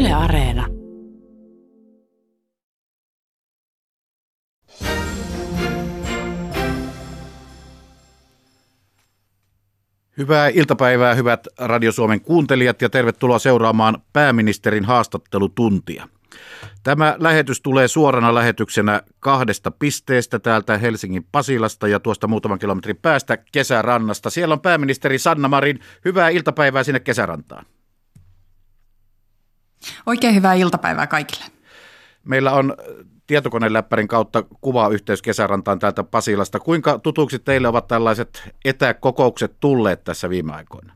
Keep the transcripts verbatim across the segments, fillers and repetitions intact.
Yle Areena. Hyvää iltapäivää, hyvät Radio Suomen kuuntelijat, ja tervetuloa seuraamaan pääministerin haastattelutuntia. Tämä lähetys tulee suorana lähetyksenä kahdesta pisteestä täältä Helsingin Pasilasta ja tuosta muutaman kilometrin päästä Kesärannasta. Siellä on pääministeri Sanna Marin. Hyvää iltapäivää sinne Kesärantaan. Oikein hyvää iltapäivää kaikille. Meillä on tietokoneläppärin kautta kuvayhteys Kesärantaan täältä Pasilasta. Kuinka tutuksi teille ovat tällaiset etäkokoukset tulleet tässä viime aikoina?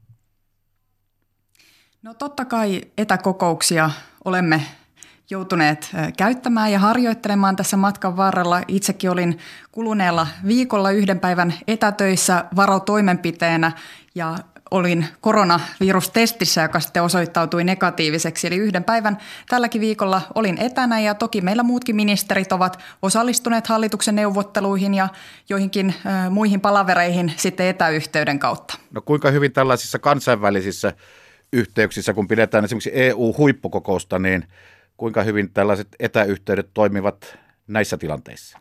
No totta kai etäkokouksia olemme joutuneet käyttämään ja harjoittelemaan tässä matkan varrella. Itsekin olin kuluneella viikolla yhden päivän etätöissä varotoimenpiteenä ja olin koronavirustestissä, joka sitten osoittautui negatiiviseksi. Eli yhden päivän tälläkin viikolla olin etänä ja toki meillä muutkin ministerit ovat osallistuneet hallituksen neuvotteluihin ja joihinkin äh, muihin palavereihin sitten etäyhteyden kautta. No kuinka hyvin tällaisissa kansainvälisissä yhteyksissä, kun pidetään esimerkiksi E U-huippukokousta, niin kuinka hyvin tällaiset etäyhteydet toimivat näissä tilanteissa?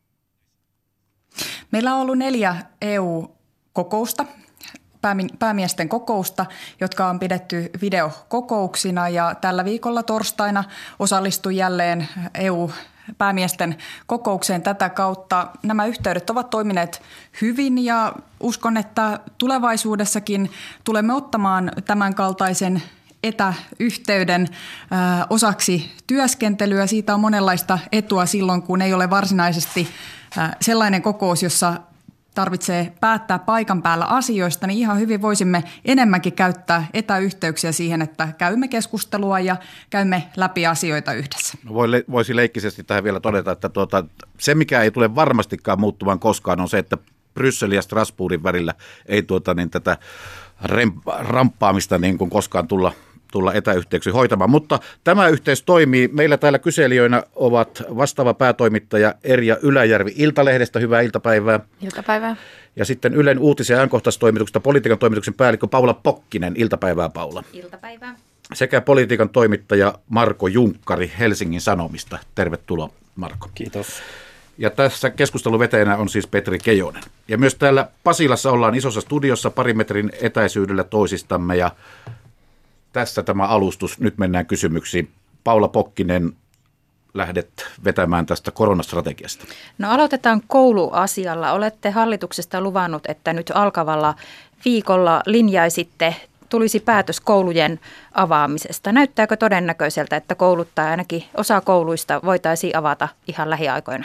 Meillä on ollut neljä E U-kokousta. päämiesten kokousta, jotka on pidetty videokokouksina, ja tällä viikolla torstaina osallistui jälleen E U-päämiesten kokoukseen tätä kautta. Nämä yhteydet ovat toimineet hyvin ja uskon, että tulevaisuudessakin tulemme ottamaan tämän kaltaisen etäyhteyden äh, osaksi työskentelyä. Siitä on monenlaista etua silloin, kun ei ole varsinaisesti äh, sellainen kokous, jossa tarvitsee päättää paikan päällä asioista, niin ihan hyvin voisimme enemmänkin käyttää etäyhteyksiä siihen, että käymme keskustelua ja käymme läpi asioita yhdessä. No voisi leikkisesti tähän vielä todeta, että tuota, se mikä ei tule varmastikaan muuttumaan koskaan on se, että Brysselin ja Strasbourgin välillä ei tuota, niin tätä ramppaamista niin kuin koskaan tulla tulla etäyhteyksiä hoitamaan, mutta tämä yhteys toimii. Meillä täällä kyselijöinä ovat vastaava päätoimittaja Erja Yläjärvi Iltalehdestä. Hyvää iltapäivää. Iltapäivää. Ja sitten Ylen uutisen ja ajankohtaistoimituksesta politiikan toimituksen päällikkö Paula Pokkinen. Iltapäivää, Paula. Iltapäivää. Sekä politiikan toimittaja Marko Junkkari Helsingin Sanomista. Tervetuloa, Marko. Kiitos. Ja tässä keskusteluveteenä on siis Petri Kejonen. Ja myös täällä Pasilassa ollaan isossa studiossa parin metrin etäisyydellä toisistamme, ja tässä tämä alustus. Nyt mennään kysymyksiin. Paula Pokkinen, lähdet vetämään tästä koronastrategiasta. No aloitetaan kouluasialla. Olette hallituksesta luvannut, että nyt alkavalla viikolla linjaisitte, tulisi päätös koulujen avaamisesta. Näyttääkö todennäköiseltä, että koulut tai ainakin osa kouluista voitaisiin avata ihan lähiaikoina?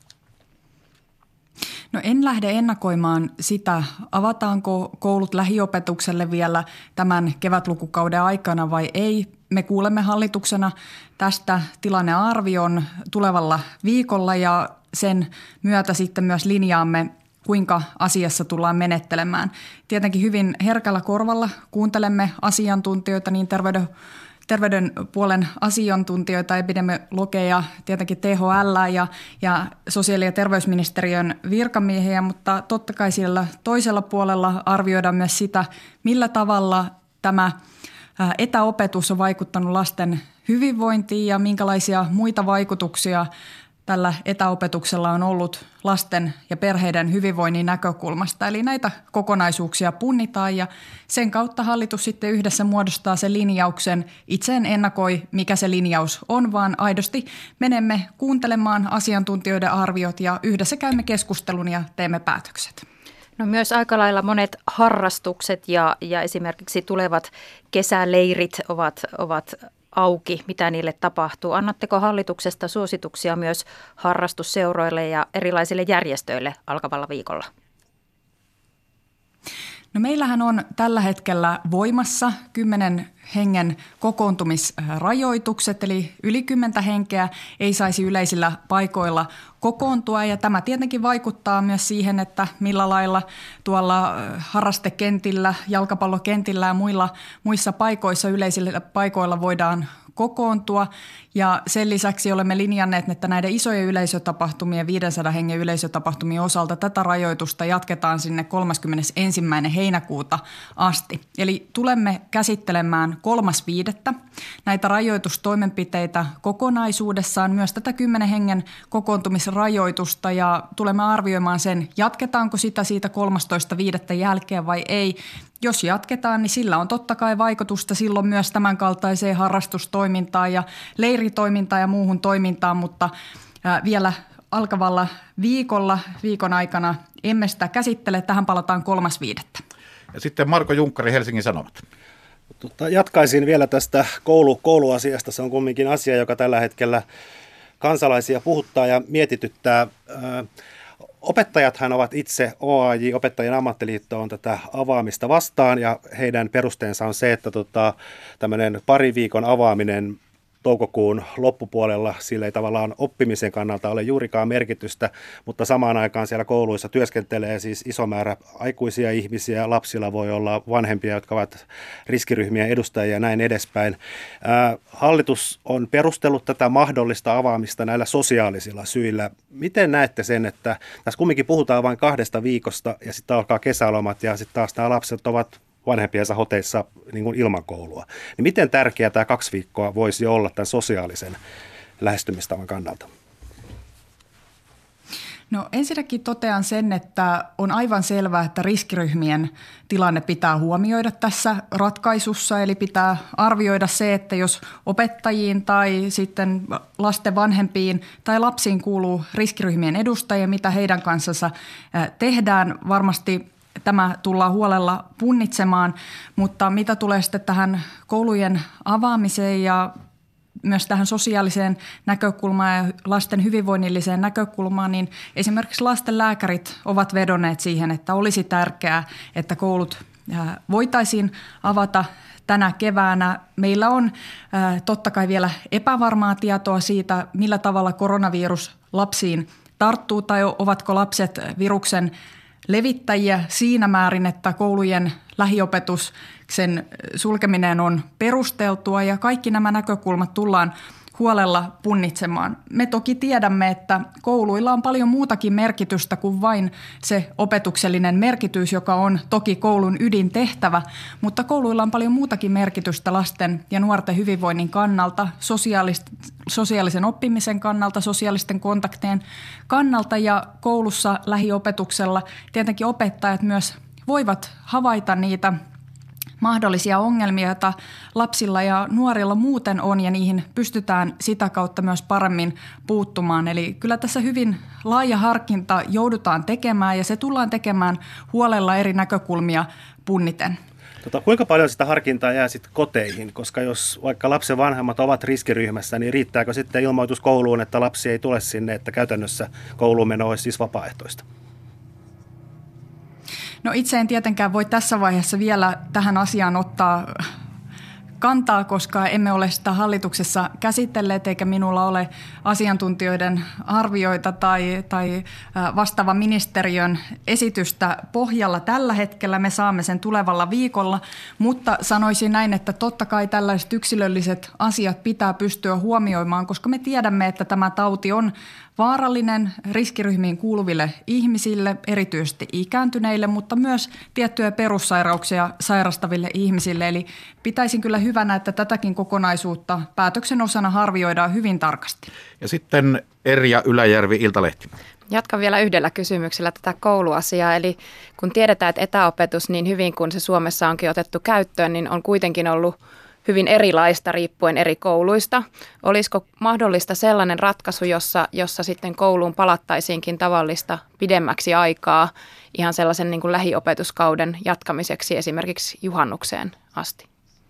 No en lähde ennakoimaan sitä, avataanko koulut lähiopetukselle vielä tämän kevätlukukauden aikana vai ei. Me kuulemme hallituksena tästä tilannearvion tulevalla viikolla ja sen myötä sitten myös linjaamme, kuinka asiassa tullaan menettelemään. Tietenkin hyvin herkällä korvalla kuuntelemme asiantuntijoita, niin terveyden terveydenpuolen asiantuntijoita, epidemiologeja, tietenkin T H L ja, ja sosiaali- ja terveysministeriön virkamiehiä, mutta totta kai siellä toisella puolella arvioidaan myös sitä, millä tavalla tämä etäopetus on vaikuttanut lasten hyvinvointiin ja minkälaisia muita vaikutuksia tällä etäopetuksella on ollut lasten ja perheiden hyvinvoinnin näkökulmasta. Eli näitä kokonaisuuksia punnitaan ja sen kautta hallitus sitten yhdessä muodostaa sen linjauksen. Itse en ennakoi, mikä se linjaus on, vaan aidosti menemme kuuntelemaan asiantuntijoiden arviot ja yhdessä käymme keskustelun ja teemme päätökset. No myös aika lailla monet harrastukset ja, ja esimerkiksi tulevat kesäleirit ovat, ovat auki, mitä niille tapahtuu. Annatteko hallituksesta suosituksia myös harrastusseuroille ja erilaisille järjestöille alkavalla viikolla? No meillähän on tällä hetkellä voimassa kymmenen hengen kokoontumisrajoitukset, eli yli kymmentä henkeä ei saisi yleisillä paikoilla kokoontua. Ja tämä tietenkin vaikuttaa myös siihen, että millä lailla tuolla harrastekentillä, jalkapallokentillä ja muilla, muissa paikoissa, yleisillä paikoilla voidaan kokoontua ja sen lisäksi olemme linjanneet, että näiden isojen yleisötapahtumien, viisisataa hengen yleisötapahtumien osalta tätä rajoitusta jatketaan sinne kolmaskymmenesensimmäinen heinäkuuta asti. Eli tulemme käsittelemään kolmas viidettä näitä rajoitustoimenpiteitä kokonaisuudessaan, myös tätä kymmenen hengen kokoontumisrajoitusta ja tulemme arvioimaan sen, jatketaanko sitä siitä kolmastoista viidettä jälkeen vai ei. Jos jatketaan, niin sillä on totta kai vaikutusta silloin myös tämän kaltaiseen harrastustoimintaan ja leiritoimintaan ja muuhun toimintaan, mutta vielä alkavalla viikolla, viikon aikana emme sitä käsittele. Tähän palataan kolmas viidettä. Ja sitten Marko Junkkari, Helsingin Sanomat. Tota, jatkaisin vielä tästä koulu, kouluasiasta. Se on kumminkin asia, joka tällä hetkellä kansalaisia puhuttaa ja mietityttää. Opettajathan ovat itse, O A J, Opettajien ammattiliitto, on tätä avaamista vastaan ja heidän perusteensa on se, että tota, tämmöinen pari viikon avaaminen toukokuun loppupuolella, sillä ei tavallaan oppimisen kannalta ole juurikaan merkitystä, mutta samaan aikaan siellä kouluissa työskentelee siis iso määrä aikuisia ihmisiä, lapsilla voi olla vanhempia, jotka ovat riskiryhmien edustajia ja näin edespäin. Ää, hallitus on perustellut tätä mahdollista avaamista näillä sosiaalisilla syillä. Miten näette sen, että tässä kumminkin puhutaan vain kahdesta viikosta ja sitten alkaa kesälomat ja sitten taas nämä lapset ovat vanhempiensa hoteissa niin kuin ilman koulua. Niin miten tärkeää tämä kaksi viikkoa voisi olla tämän sosiaalisen lähestymistavan kannalta? No ensinnäkin totean sen, että on aivan selvää, että riskiryhmien tilanne pitää huomioida tässä ratkaisussa. Eli pitää arvioida se, että jos opettajiin tai sitten lasten vanhempiin tai lapsiin kuuluu riskiryhmien edustajia, mitä heidän kanssansa tehdään, varmasti tämä tullaan huolella punnitsemaan, mutta mitä tulee sitten tähän koulujen avaamiseen ja myös tähän sosiaaliseen näkökulmaan ja lasten hyvinvoinnilliseen näkökulmaan, niin esimerkiksi lastenlääkärit ovat vedonneet siihen, että olisi tärkeää, että koulut voitaisiin avata tänä keväänä. Meillä on totta kai vielä epävarmaa tietoa siitä, millä tavalla koronavirus lapsiin tarttuu tai ovatko lapset viruksen levittäjiä siinä määrin, että koulujen lähiopetuksen sulkeminen on perusteltua ja kaikki nämä näkökulmat tullaan huolella punnitsemaan. Me toki tiedämme, että kouluilla on paljon muutakin merkitystä kuin vain se opetuksellinen merkitys, joka on toki koulun ydintehtävä, mutta kouluilla on paljon muutakin merkitystä lasten ja nuorten hyvinvoinnin kannalta, sosiaalis- sosiaalisen oppimisen kannalta, sosiaalisten kontaktien kannalta ja koulussa lähiopetuksella tietenkin opettajat myös voivat havaita niitä mahdollisia ongelmia, joita lapsilla ja nuorilla muuten on ja niihin pystytään sitä kautta myös paremmin puuttumaan. Eli kyllä tässä hyvin laaja harkinta joudutaan tekemään ja se tullaan tekemään huolella eri näkökulmia punniten. Tota, kuinka paljon sitä harkintaa jää sitten koteihin, koska jos vaikka lapsen vanhemmat ovat riskiryhmässä, niin riittääkö sitten ilmoitus kouluun, että lapsi ei tule sinne, että käytännössä kouluun meno olisi siis vapaaehtoista? No itse en tietenkään voi tässä vaiheessa vielä tähän asiaan ottaa kantaa, koska emme ole sitä hallituksessa käsitelleet eikä minulla ole asiantuntijoiden arvioita tai, tai vastaavan ministeriön esitystä pohjalla tällä hetkellä. Me saamme sen tulevalla viikolla, mutta sanoisin näin, että totta kai tällaiset yksilölliset asiat pitää pystyä huomioimaan, koska me tiedämme, että tämä tauti on vaarallinen riskiryhmiin kuuluville ihmisille, erityisesti ikääntyneille, mutta myös tiettyjä perussairauksia sairastaville ihmisille. Eli pitäisin kyllä hyvänä, että tätäkin kokonaisuutta päätöksen osana arvioidaan hyvin tarkasti. Ja sitten Erja Yläjärvi, Iltalehti. Jatkan vielä yhdellä kysymyksellä tätä kouluasiaa. Eli kun tiedetään, että etäopetus niin hyvin kuin se Suomessa onkin otettu käyttöön, niin on kuitenkin ollut hyvin erilaista riippuen eri kouluista. Olisiko mahdollista sellainen ratkaisu, jossa, jossa sitten kouluun palattaisiinkin tavallista pidemmäksi aikaa ihan sellaisen niin kuin lähiopetuskauden jatkamiseksi esimerkiksi juhannukseen asti?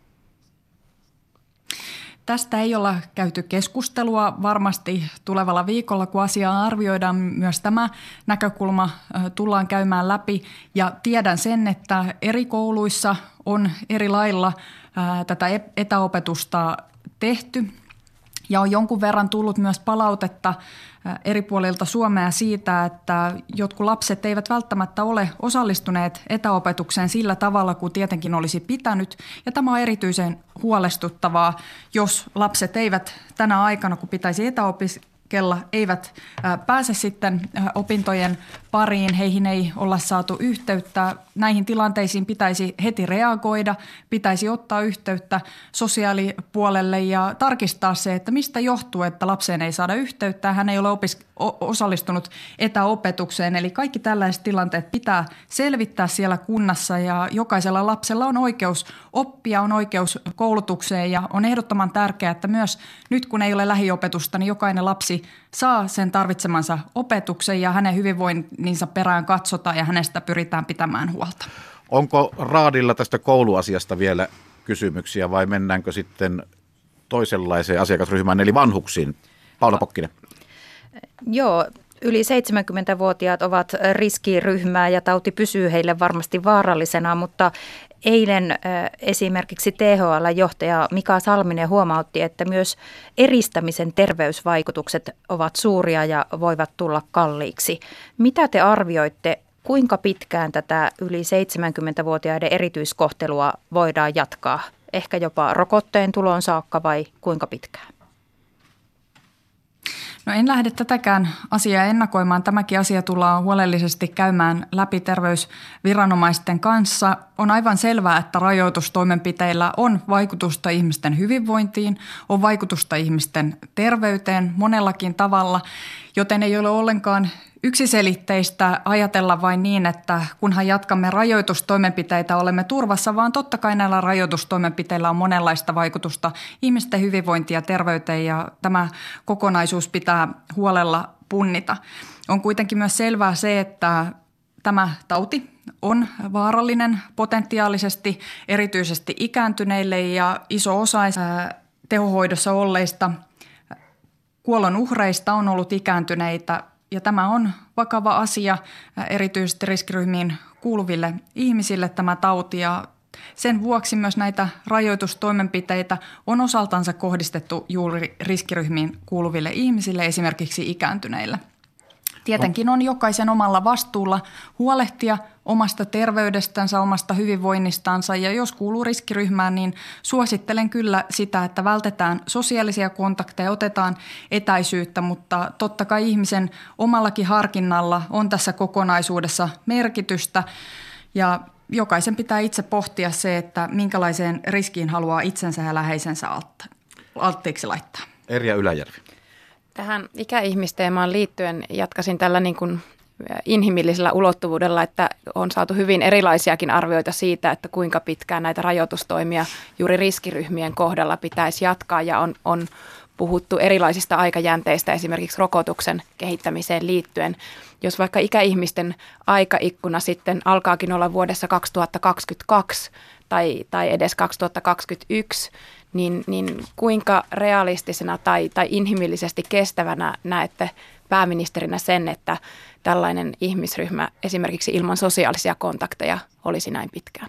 Tästä ei olla käyty keskustelua. Varmasti tulevalla viikolla, kun asiaa arvioidaan, myös tämä näkökulma tullaan käymään läpi. Ja tiedän sen, että eri kouluissa on eri lailla tätä etäopetusta tehty. Ja on jonkun verran tullut myös palautetta eri puolilta Suomea siitä, että jotkut lapset eivät välttämättä ole osallistuneet etäopetukseen sillä tavalla, kuin tietenkin olisi pitänyt. Ja tämä on erityisen huolestuttavaa, jos lapset eivät tänä aikana, kun pitäisi etäopiskella, eivät pääse sitten opintojen pariin, heihin ei olla saatu yhteyttä. Näihin tilanteisiin pitäisi heti reagoida, pitäisi ottaa yhteyttä sosiaalipuolelle ja tarkistaa se, että mistä johtuu, että lapseen ei saada yhteyttä. Hän ei ole opis- osallistunut etäopetukseen, eli kaikki tällaiset tilanteet pitää selvittää siellä kunnassa ja jokaisella lapsella on oikeus oppia, on oikeus koulutukseen ja on ehdottoman tärkeää, että myös nyt kun ei ole lähiopetusta, niin jokainen lapsi saa sen tarvitsemansa opetuksen ja hänen hyvinvoinninsa perään katsotaan ja hänestä pyritään pitämään huolta. Onko Raadilla tästä kouluasiasta vielä kysymyksiä vai mennäänkö sitten toisenlaiseen asiakasryhmään eli vanhuksiin? Paula Pokkinen. Joo, yli seitsemänkymmentävuotiaat ovat riskiryhmää ja tauti pysyy heille varmasti vaarallisena, mutta eilen esimerkiksi T H L-johtaja Mika Salminen huomautti, että myös eristämisen terveysvaikutukset ovat suuria ja voivat tulla kalliiksi. Mitä te arvioitte, kuinka pitkään tätä yli seitsemänkymmentävuotiaiden erityiskohtelua voidaan jatkaa? Ehkä jopa rokotteen tulon saakka vai kuinka pitkään? No en lähde tätäkään asiaa ennakoimaan. Tämäkin asia tullaan huolellisesti käymään läpi terveysviranomaisten kanssa. On aivan selvää, että rajoitustoimenpiteillä on vaikutusta ihmisten hyvinvointiin, on vaikutusta ihmisten terveyteen monellakin tavalla, joten ei ole ollenkaan yksiselitteistä ajatella vain niin, että kunhan jatkamme rajoitustoimenpiteitä, olemme turvassa, vaan totta kai näillä rajoitustoimenpiteillä on monenlaista vaikutusta ihmisten hyvinvointiin ja terveyteen ja tämä kokonaisuus pitää huolella punnita. On kuitenkin myös selvää se, että tämä tauti on vaarallinen potentiaalisesti erityisesti ikääntyneille ja iso osa tehohoidossa olleista kuollon uhreista on ollut ikääntyneitä. Ja tämä on vakava asia erityisesti riskiryhmiin kuuluville ihmisille tämä tauti ja sen vuoksi myös näitä rajoitustoimenpiteitä on osaltansa kohdistettu juuri riskiryhmiin kuuluville ihmisille, esimerkiksi ikääntyneille. Tietenkin on jokaisen omalla vastuulla huolehtia omasta terveydestänsä, omasta hyvinvoinnistansa ja jos kuuluu riskiryhmään, niin suosittelen kyllä sitä, että vältetään sosiaalisia kontakteja, otetaan etäisyyttä, mutta totta kai ihmisen omallakin harkinnalla on tässä kokonaisuudessa merkitystä ja jokaisen pitää itse pohtia se, että minkälaiseen riskiin haluaa itsensä ja läheisensä alttiiksi laittaa. Erja Yläjärvi. Tähän ikäihmisteemaan liittyen jatkaisin tällä niin kuin inhimillisellä ulottuvuudella, että on saatu hyvin erilaisiakin arvioita siitä, että kuinka pitkään näitä rajoitustoimia juuri riskiryhmien kohdalla pitäisi jatkaa ja on, on puhuttu erilaisista aikajänteistä esimerkiksi rokotuksen kehittämiseen liittyen. Jos vaikka ikäihmisten aikaikkuna sitten alkaakin olla vuodessa kaksituhattakaksikymmentäkaksi tai, tai edes kaksituhattakaksikymmentäyksi, niin, niin kuinka realistisena tai, tai inhimillisesti kestävänä näette pääministerinä sen, että tällainen ihmisryhmä esimerkiksi ilman sosiaalisia kontakteja olisi näin pitkään?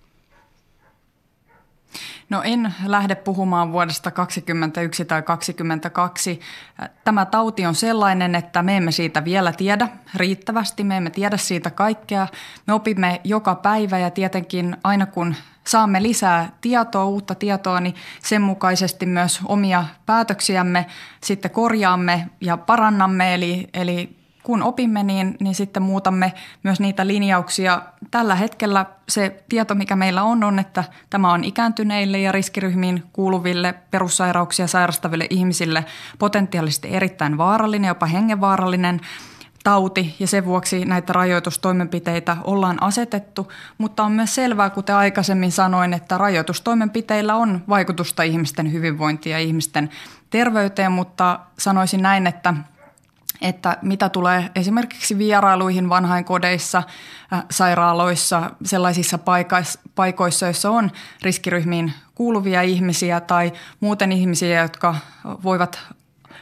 No en lähde puhumaan vuodesta kaksikymmentäyksi tai kaksikymmentäkaksi. Tämä tauti on sellainen, että me emme siitä vielä tiedä riittävästi, me emme tiedä siitä kaikkea. Me opimme joka päivä ja tietenkin aina kun saamme lisää tietoa, uutta tietoa, niin sen mukaisesti myös omia päätöksiämme sitten korjaamme ja parannamme. Eli, eli kun opimme, niin, niin sitten muutamme myös niitä linjauksia. Tällä hetkellä se tieto, mikä meillä on, on, että tämä on ikääntyneille ja riskiryhmiin kuuluville perussairauksia sairastaville ihmisille potentiaalisesti erittäin vaarallinen, jopa hengenvaarallinen tauti ja sen vuoksi näitä rajoitustoimenpiteitä ollaan asetettu, mutta on myös selvää, kuten aikaisemmin sanoin, että rajoitustoimenpiteillä on vaikutusta ihmisten hyvinvointiin ja ihmisten terveyteen, mutta sanoisin näin, että että mitä tulee esimerkiksi vierailuihin vanhainkodeissa, sairaaloissa, sellaisissa paikoissa, joissa on riskiryhmiin kuuluvia ihmisiä tai muuten ihmisiä, jotka voivat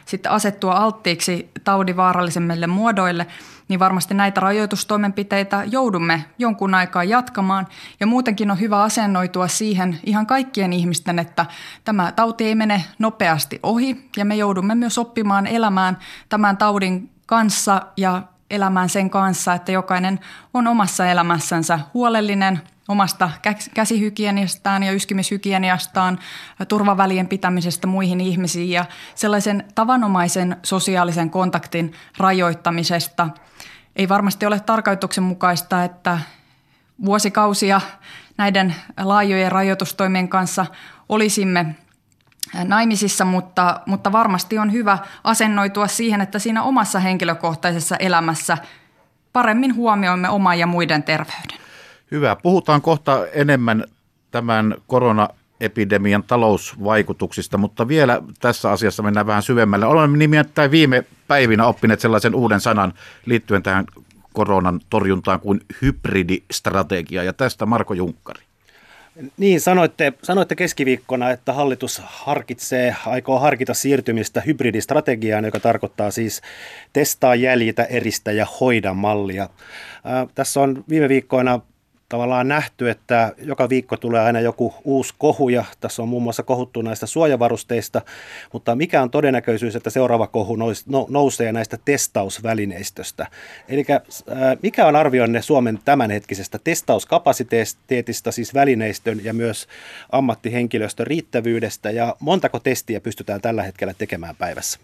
sitten asettua alttiiksi taudin vaarallisemmille muodoille, niin varmasti näitä rajoitustoimenpiteitä joudumme jonkun aikaa jatkamaan. Ja muutenkin on hyvä asennoitua siihen ihan kaikkien ihmisten, että tämä tauti ei mene nopeasti ohi ja me joudumme myös oppimaan elämään tämän taudin kanssa ja elämään sen kanssa, että jokainen on omassa elämässänsä huolellinen omasta käsihygieniastaan ja yskimishygieniastaan, turvavälien pitämisestä muihin ihmisiin ja sellaisen tavanomaisen sosiaalisen kontaktin rajoittamisesta. Ei varmasti ole tarkoituksenmukaista, että vuosikausia näiden laajojen rajoitustoimien kanssa olisimme naimisissa, mutta, mutta varmasti on hyvä asennoitua siihen, että siinä omassa henkilökohtaisessa elämässä paremmin huomioimme oman ja muiden terveyden. Hyvä. Puhutaan kohta enemmän tämän koronaepidemian talousvaikutuksista, mutta vielä tässä asiassa mennään vähän syvemmälle. Olemme nimittäin viime päivinä oppineet sellaisen uuden sanan liittyen tähän koronan torjuntaan kuin hybridistrategia, ja tästä Marko Junkkari. Niin, sanoitte, sanoitte keskiviikkona, että hallitus harkitsee, aikoo harkita siirtymistä hybridistrategiaan, joka tarkoittaa siis testaa, jäljitä, eristä ja hoida mallia. Ää, tässä on viime viikkoina tavallaan nähty, että joka viikko tulee aina joku uusi kohu, ja tässä on muun muassa kohuttu näistä suojavarusteista, mutta mikä on todennäköisyys, että seuraava kohu nousee näistä testausvälineistöstä? Eli mikä on arvionne Suomen tämänhetkisestä testauskapasiteetista, siis välineistön ja myös ammattihenkilöstön riittävyydestä, ja montako testiä pystytään tällä hetkellä tekemään päivässä?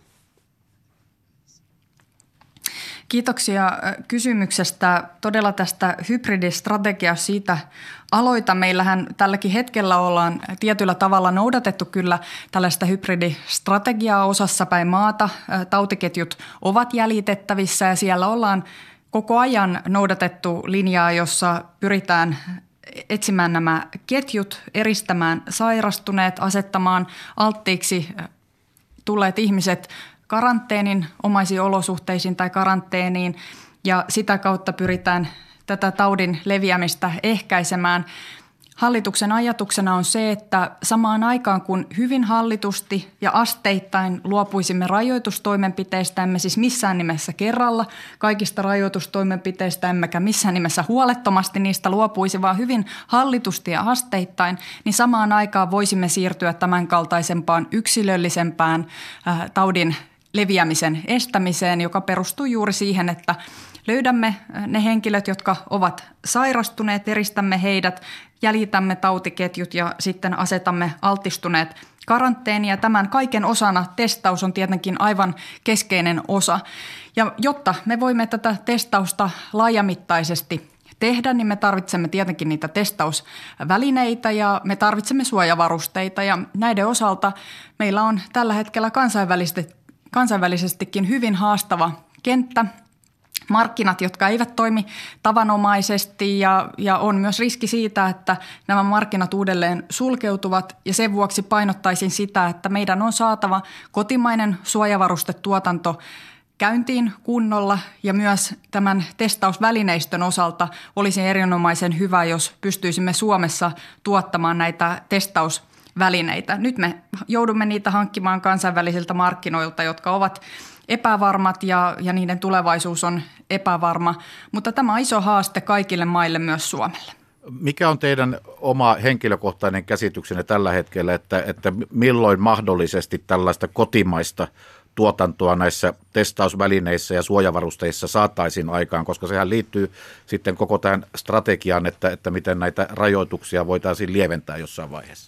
Kiitoksia kysymyksestä. Todella tästä hybridistrategiasta siitä aloita. Meillähän tälläkin hetkellä ollaan tietyllä tavalla noudatettu kyllä tällaista hybridistrategiaa osassa päin maata. Tautiketjut ovat jäljitettävissä ja siellä ollaan koko ajan noudatettu linjaa, jossa pyritään etsimään nämä ketjut, eristämään sairastuneet, asettamaan alttiiksi tulleet ihmiset karanteenin, omaisiin olosuhteisiin tai karanteeniin, ja sitä kautta pyritään tätä taudin leviämistä ehkäisemään. Hallituksen ajatuksena on se, että samaan aikaan kun hyvin hallitusti ja asteittain luopuisimme rajoitustoimenpiteistä, emme siis missään nimessä kerralla kaikista rajoitustoimenpiteistä, emmekä missään nimessä huolettomasti niistä luopuisi, vaan hyvin hallitusti ja asteittain, niin samaan aikaan voisimme siirtyä tämän kaltaisempaan yksilöllisempään äh, taudin leviämisen estämiseen, joka perustuu juuri siihen, että löydämme ne henkilöt, jotka ovat sairastuneet, eristämme heidät, jäljitämme tautiketjut ja sitten asetamme altistuneet karanteenia. Tämän kaiken osana testaus on tietenkin aivan keskeinen osa. Ja jotta me voimme tätä testausta laajamittaisesti tehdä, niin me tarvitsemme tietenkin niitä testausvälineitä ja me tarvitsemme suojavarusteita. Ja näiden osalta meillä on tällä hetkellä kansainvälisesti kansainvälisestikin hyvin haastava kenttä, markkinat, jotka eivät toimi tavanomaisesti ja, ja on myös riski siitä, että nämä markkinat uudelleen sulkeutuvat ja sen vuoksi painottaisin sitä, että meidän on saatava kotimainen suojavarustetuotanto käyntiin kunnolla ja myös tämän testausvälineistön osalta olisi erinomaisen hyvä, jos pystyisimme Suomessa tuottamaan näitä testausvälineitä. Välineitä. Nyt me joudumme niitä hankkimaan kansainvälisiltä markkinoilta, jotka ovat epävarmat ja, ja niiden tulevaisuus on epävarma, mutta tämä on iso haaste kaikille maille, myös Suomelle. Mikä on teidän oma henkilökohtainen käsityksenne tällä hetkellä, että, että milloin mahdollisesti tällaista kotimaista tuotantoa näissä testausvälineissä ja suojavarusteissa saataisiin aikaan, koska sehän liittyy sitten koko tähän strategiaan, että, että miten näitä rajoituksia voitaisiin lieventää jossain vaiheessa?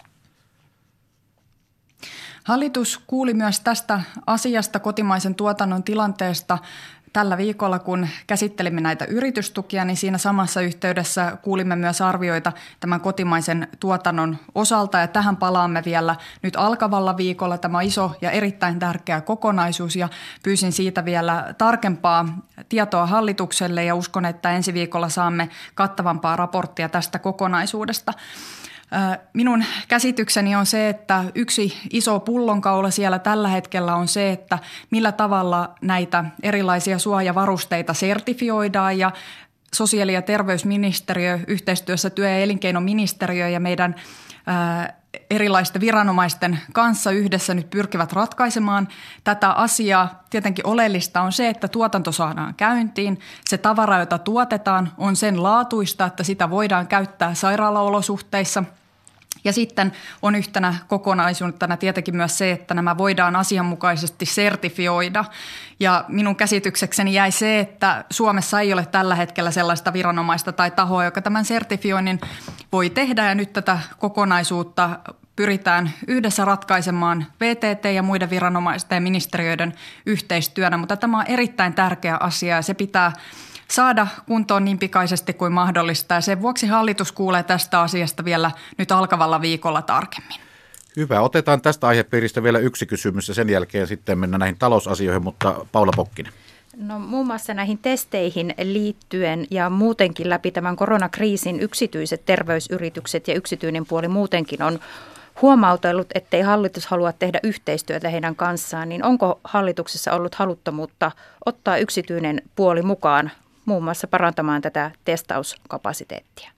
Hallitus kuuli myös tästä asiasta, kotimaisen tuotannon tilanteesta, tällä viikolla, kun käsittelimme näitä yritystukia, niin siinä samassa yhteydessä kuulimme myös arvioita tämän kotimaisen tuotannon osalta. Ja tähän palaamme vielä nyt alkavalla viikolla. Tämä on iso ja erittäin tärkeä kokonaisuus ja pyysin siitä vielä tarkempaa tietoa hallitukselle ja uskon, että ensi viikolla saamme kattavampaa raporttia tästä kokonaisuudesta. Minun käsitykseni on se, että yksi iso pullonkaula siellä tällä hetkellä on se, että millä tavalla näitä erilaisia suojavarusteita sertifioidaan ja sosiaali- ja terveysministeriö yhteistyössä työ- ja elinkeinoministeriö ja meidän erilaisten viranomaisten kanssa yhdessä nyt pyrkivät ratkaisemaan tätä asiaa. Tietenkin oleellista on se, että tuotanto saadaan käyntiin. Se tavara, jota tuotetaan, on sen laatuista, että sitä voidaan käyttää sairaalaolosuhteissa. Ja sitten on yhtenä kokonaisuutena tietenkin myös se, että nämä voidaan asianmukaisesti sertifioida. Ja minun käsityksekseni jäi se, että Suomessa ei ole tällä hetkellä sellaista viranomaista tai tahoa, joka tämän sertifioinnin voi tehdä. Ja nyt tätä kokonaisuutta pyritään yhdessä ratkaisemaan V T T ja muiden viranomaisten ja ministeriöiden yhteistyönä. Mutta tämä on erittäin tärkeä asia ja se pitää saada kuntoon niin pikaisesti kuin mahdollista ja sen vuoksi hallitus kuulee tästä asiasta vielä nyt alkavalla viikolla tarkemmin. Hyvä. Otetaan tästä aihepiiristä vielä yksi kysymys ja sen jälkeen sitten mennään näihin talousasioihin, mutta Paula Pokkinen. No muun muassa näihin testeihin liittyen ja muutenkin läpi tämän koronakriisin yksityiset terveysyritykset ja yksityinen puoli muutenkin on huomautellut, ettei hallitus halua tehdä yhteistyötä heidän kanssaan, niin onko hallituksessa ollut haluttomuutta ottaa yksityinen puoli mukaan muun muassa parantamaan tätä testauskapasiteettia?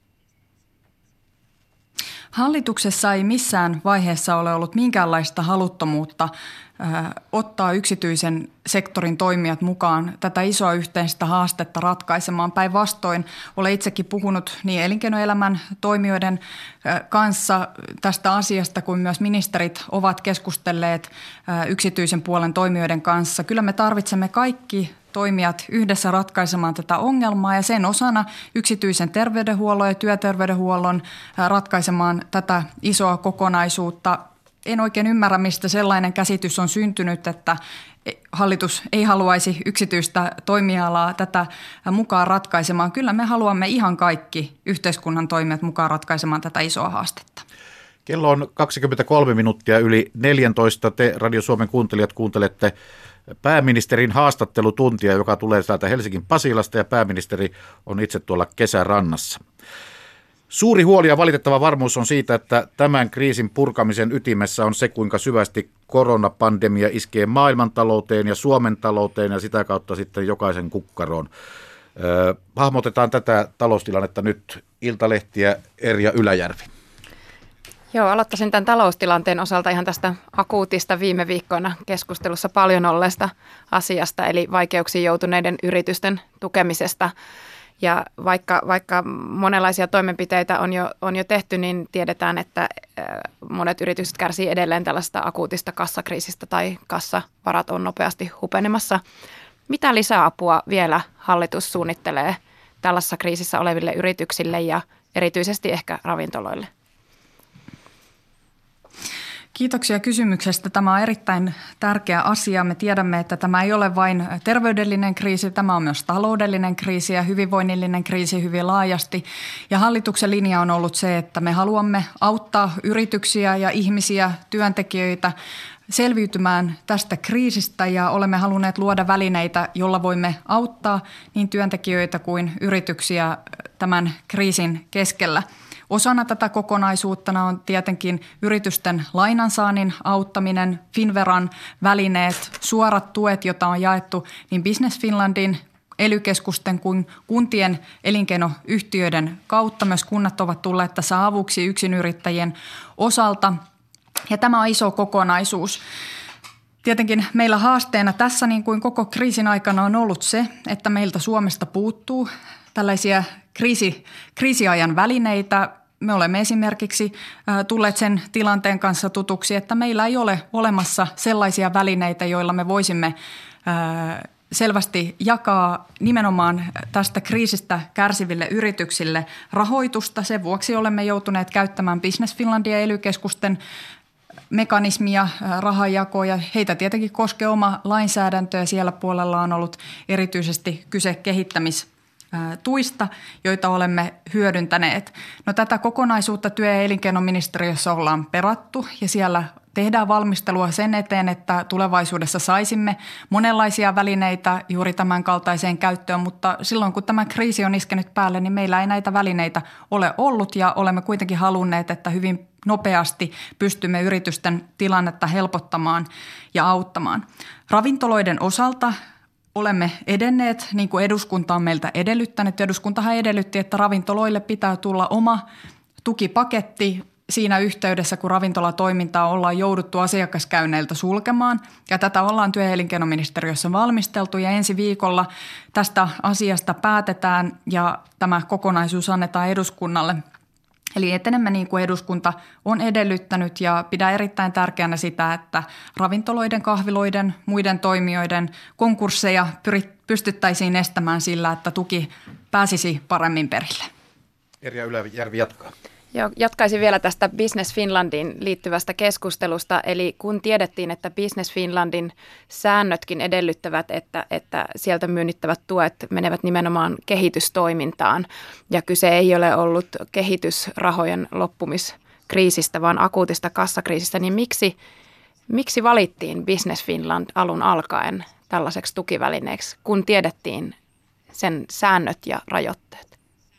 Hallituksessa ei missään vaiheessa ole ollut minkäänlaista haluttomuutta ottaa yksityisen sektorin toimijat mukaan tätä isoa yhteistä haastetta ratkaisemaan. Päinvastoin olen itsekin puhunut niin elinkeinoelämän toimijoiden kanssa tästä asiasta kuin myös ministerit ovat keskustelleet yksityisen puolen toimijoiden kanssa. Kyllä me tarvitsemme kaikki toimijat yhdessä ratkaisemaan tätä ongelmaa ja sen osana yksityisen terveydenhuollon ja työterveydenhuollon ratkaisemaan tätä isoa kokonaisuutta. En oikein ymmärrä, mistä sellainen käsitys on syntynyt, että hallitus ei haluaisi yksityistä toimialaa tätä mukaan ratkaisemaan. Kyllä me haluamme ihan kaikki yhteiskunnan toimijat mukaan ratkaisemaan tätä isoa haastetta. Kello on kaksikymmentäkolme minuuttia yli neljätoista. Te Radio Suomen kuuntelijat kuuntelette pääministerin haastattelutuntia, joka tulee täältä Helsingin Pasilasta ja pääministeri on itse tuolla kesärannassa. Suuri huoli ja valitettava varmuus on siitä, että tämän kriisin purkamisen ytimessä on se, kuinka syvästi koronapandemia iskee maailmantalouteen ja Suomen talouteen ja sitä kautta sitten jokaisen kukkaroon. Öö, hahmotetaan tätä taloustilannetta nyt Iltalehtiä Erja Yläjärvi. Joo, aloittaisin tämän taloustilanteen osalta ihan tästä akuutista viime viikkoina keskustelussa paljon olleesta asiasta, eli vaikeuksiin joutuneiden yritysten tukemisesta. Ja vaikka, vaikka monenlaisia toimenpiteitä on jo, on jo tehty, niin tiedetään, että monet yritykset kärsii edelleen tällaista akuutista kassakriisistä tai kassavarat on nopeasti hupenemassa. Mitä lisäapua vielä hallitus suunnittelee tällaisessa kriisissä oleville yrityksille ja erityisesti ehkä ravintoloille? Kiitoksia kysymyksestä. Tämä on erittäin tärkeä asia. Me tiedämme, että tämä ei ole vain terveydellinen kriisi, tämä on myös taloudellinen kriisi ja hyvinvoinnillinen kriisi hyvin laajasti. Ja hallituksen linja on ollut se, että me haluamme auttaa yrityksiä ja ihmisiä, työntekijöitä selviytymään tästä kriisistä ja olemme halunneet luoda välineitä, jolla voimme auttaa niin työntekijöitä kuin yrityksiä tämän kriisin keskellä. Osana tätä kokonaisuutta on tietenkin yritysten lainansaannin auttaminen, Finnveran välineet, suorat tuet, joita on jaettu niin Business Finlandin, E L Y-keskusten kuin kuntien elinkeinoyhtiöiden kautta. Myös kunnat ovat tulleet tässä avuksi yksinyrittäjien osalta ja tämä on iso kokonaisuus. Tietenkin meillä haasteena tässä niin kuin koko kriisin aikana on ollut se, että meiltä Suomesta puuttuu tällaisia kriisi, kriisiajan välineitä. Me olemme esimerkiksi tulleet sen tilanteen kanssa tutuksi, että meillä ei ole olemassa sellaisia välineitä, joilla me voisimme selvästi jakaa nimenomaan tästä kriisistä kärsiville yrityksille rahoitusta. Sen vuoksi olemme joutuneet käyttämään Business Finlandia ja E L Y-keskusten mekanismia, rahanjakoja. Heitä tietenkin koskee oma lainsäädäntö ja siellä puolella on ollut erityisesti kyse kehittämis tuista, joita olemme hyödyntäneet. No, tätä kokonaisuutta työ- ja elinkeinoministeriössä ollaan perattu ja siellä tehdään valmistelua sen eteen, että tulevaisuudessa saisimme monenlaisia välineitä juuri tämän kaltaiseen käyttöön, mutta silloin kun tämä kriisi on iskenyt päälle, niin meillä ei näitä välineitä ole ollut ja olemme kuitenkin halunneet, että hyvin nopeasti pystymme yritysten tilannetta helpottamaan ja auttamaan. Ravintoloiden osalta olemme edenneet, niin kuin eduskunta on meiltä edellyttänyt. Eduskuntahan edellytti, että ravintoloille pitää tulla oma tukipaketti. siinä yhteydessä, kun ravintolatoimintaa ollaan jouduttu asiakaskäynneiltä sulkemaan. Ja tätä ollaan työ- ja elinkeinoministeriössä valmisteltu ja ensi viikolla tästä asiasta päätetään ja tämä kokonaisuus annetaan eduskunnalle. Eli etenemme niin kuin eduskunta on edellyttänyt ja pidän erittäin tärkeänä sitä, että ravintoloiden, kahviloiden, muiden toimijoiden konkursseja pystyttäisiin estämään sillä, että tuki pääsisi paremmin perille. Erja Yläjärvi jatkaa. Joo, jatkaisin vielä tästä Business Finlandiin liittyvästä keskustelusta. Eli kun tiedettiin, että Business Finlandin säännötkin edellyttävät, että, että sieltä myönnittävät tuet menevät nimenomaan kehitystoimintaan ja kyse ei ole ollut kehitysrahojen loppumiskriisistä, vaan akuutista kassakriisistä, niin miksi, miksi valittiin Business Finland alun alkaen tällaiseksi tukivälineeksi, kun tiedettiin sen säännöt ja rajoitteet?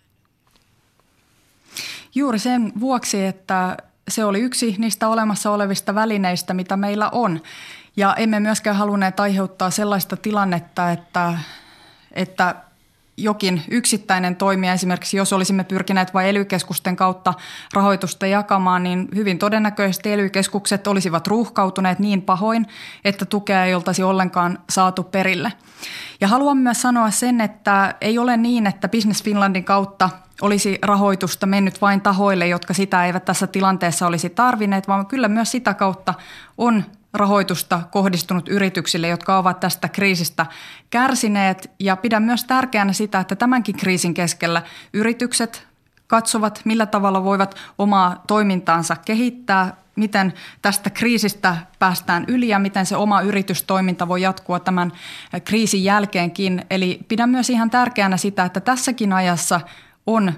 Juuri sen vuoksi, että se oli yksi niistä olemassa olevista välineistä, mitä meillä on. Ja emme myöskään halunneet aiheuttaa sellaista tilannetta, että, että jokin yksittäinen toimija, esimerkiksi jos olisimme pyrkineet vain E L Y-keskusten kautta rahoitusta jakamaan, niin hyvin todennäköisesti E L Y-keskukset olisivat ruuhkautuneet niin pahoin, että tukea ei oltaisi ollenkaan saatu perille. Ja haluan myös sanoa sen, että ei ole niin, että Business Finlandin kautta olisi rahoitusta mennyt vain tahoille, jotka sitä eivät tässä tilanteessa olisi tarvinneet, vaan kyllä myös sitä kautta on rahoitusta kohdistunut yrityksille, jotka ovat tästä kriisistä kärsineet. Ja pidän myös tärkeänä sitä, että tämänkin kriisin keskellä yritykset katsovat, millä tavalla voivat omaa toimintaansa kehittää, miten tästä kriisistä päästään yli ja miten se oma yritystoiminta voi jatkua tämän kriisin jälkeenkin. Eli pidän myös ihan tärkeänä sitä, että tässäkin ajassa on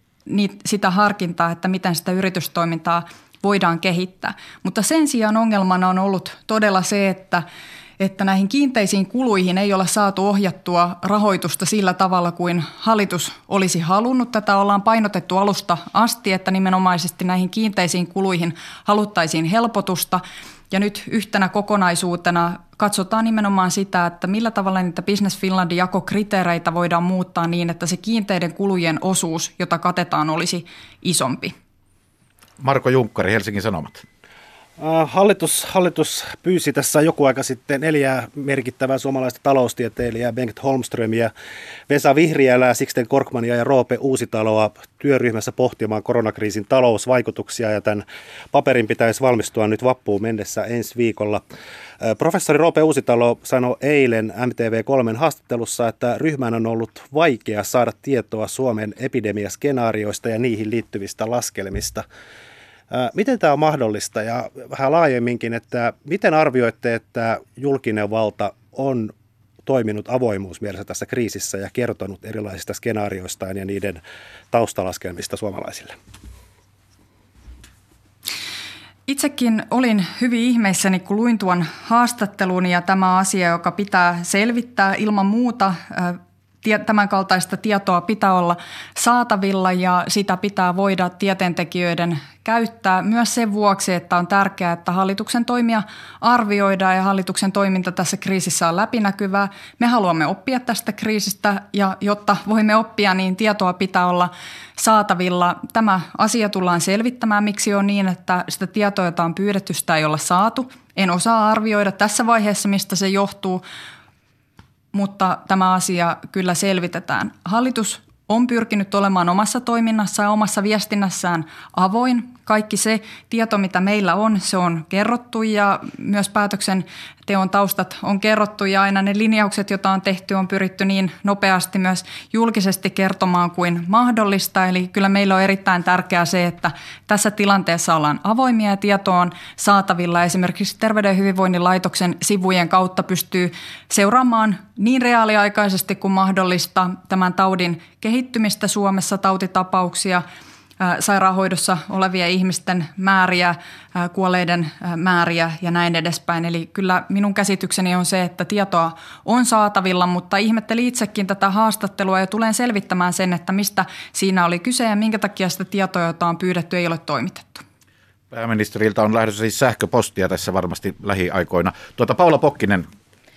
sitä harkintaa, että miten sitä yritystoimintaa voidaan kehittää. Mutta sen sijaan ongelmana on ollut todella se, että, että näihin kiinteisiin kuluihin ei ole saatu ohjattua rahoitusta sillä tavalla kuin hallitus olisi halunnut. Tätä ollaan painotettu alusta asti, että nimenomaisesti näihin kiinteisiin kuluihin haluttaisiin helpotusta. Ja nyt yhtenä kokonaisuutena katsotaan nimenomaan sitä, että millä tavalla niitä Business Finlandin jakokriteereitä voidaan muuttaa niin, että se kiinteiden kulujen osuus, jota katetaan, olisi isompi. Marko Junkkari, Helsingin Sanomat. Hallitus, hallitus pyysi tässä joku aika sitten neljää merkittävää suomalaista taloustieteilijää, Bengt Holmströmiä, Vesa Vihriälää, Sixten Korkmania ja Roope Uusitaloa työryhmässä pohtimaan koronakriisin talousvaikutuksia, ja tämän paperin pitäisi valmistua nyt vappuun mennessä ensi viikolla. Professori Roope Uusitalo sanoi eilen M T V kolmen haastattelussa, että ryhmän on ollut vaikea saada tietoa Suomen epidemiaskenaarioista ja niihin liittyvistä laskelmista. Miten tämä on mahdollista ja vähän laajemminkin, että miten arvioitte, että julkinen valta on toiminut avoimuusmielessä tässä kriisissä ja kertonut erilaisista skenaarioistaan ja niiden taustalaskelmista suomalaisille? Itsekin olin hyvin ihmeissäni, kun luin tuon haastattelun, ja tämä asia, joka pitää selvittää ilman muuta. Tämän kaltaista tietoa pitää olla saatavilla ja sitä pitää voida tieteentekijöiden käyttää myös sen vuoksi, että on tärkeää, että hallituksen toimia arvioidaan ja hallituksen toiminta tässä kriisissä on läpinäkyvää. Me haluamme oppia tästä kriisistä, ja jotta voimme oppia, niin tietoa pitää olla saatavilla. Tämä asia tullaan selvittämään, miksi on niin, että sitä tietoa, jota on pyydetty, sitä ei olla saatu. En osaa arvioida tässä vaiheessa, mistä se johtuu, mutta tämä asia kyllä selvitetään. Hallitus on pyrkinyt olemaan omassa toiminnassaan ja omassa viestinnässään avoin. Kaikki se tieto, mitä meillä on, se on kerrottu, ja myös päätöksenteon taustat on kerrottu, ja aina ne linjaukset, joita on tehty, on pyritty niin nopeasti myös julkisesti kertomaan kuin mahdollista. Eli kyllä meillä on erittäin tärkeää se, että tässä tilanteessa ollaan avoimia ja tieto on saatavilla. Esimerkiksi Terveyden ja hyvinvoinnin laitoksen sivujen kautta pystyy seuraamaan niin reaaliaikaisesti kuin mahdollista tämän taudin kehittymistä Suomessa, tautitapauksia, sairaanhoidossa olevien ihmisten määriä, kuolleiden määriä ja näin edespäin. Eli kyllä minun käsitykseni on se, että tietoa on saatavilla, mutta ihmettelin itsekin tätä haastattelua ja tulen selvittämään sen, että mistä siinä oli kyse ja minkä takia sitä tietoa, jota on pyydetty, ei ole toimitettu. Pääministeriltä on lähdössä siis sähköpostia tässä varmasti lähiaikoina. Tuota, Paula Pokkinen,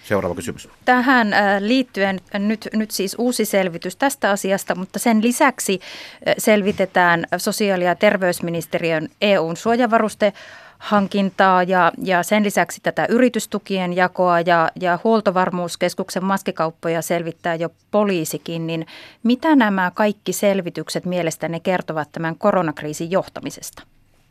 Seuraava kysymys. Tähän liittyen nyt, nyt siis uusi selvitys tästä asiasta, mutta sen lisäksi selvitetään sosiaali- ja terveysministeriön E U:n suojavarustehankintaa ja, ja sen lisäksi tätä yritystukien jakoa ja, ja huoltovarmuuskeskuksen maskikauppoja selvittää jo poliisikin. Niin mitä nämä kaikki selvitykset mielestäni kertovat tämän koronakriisin johtamisesta?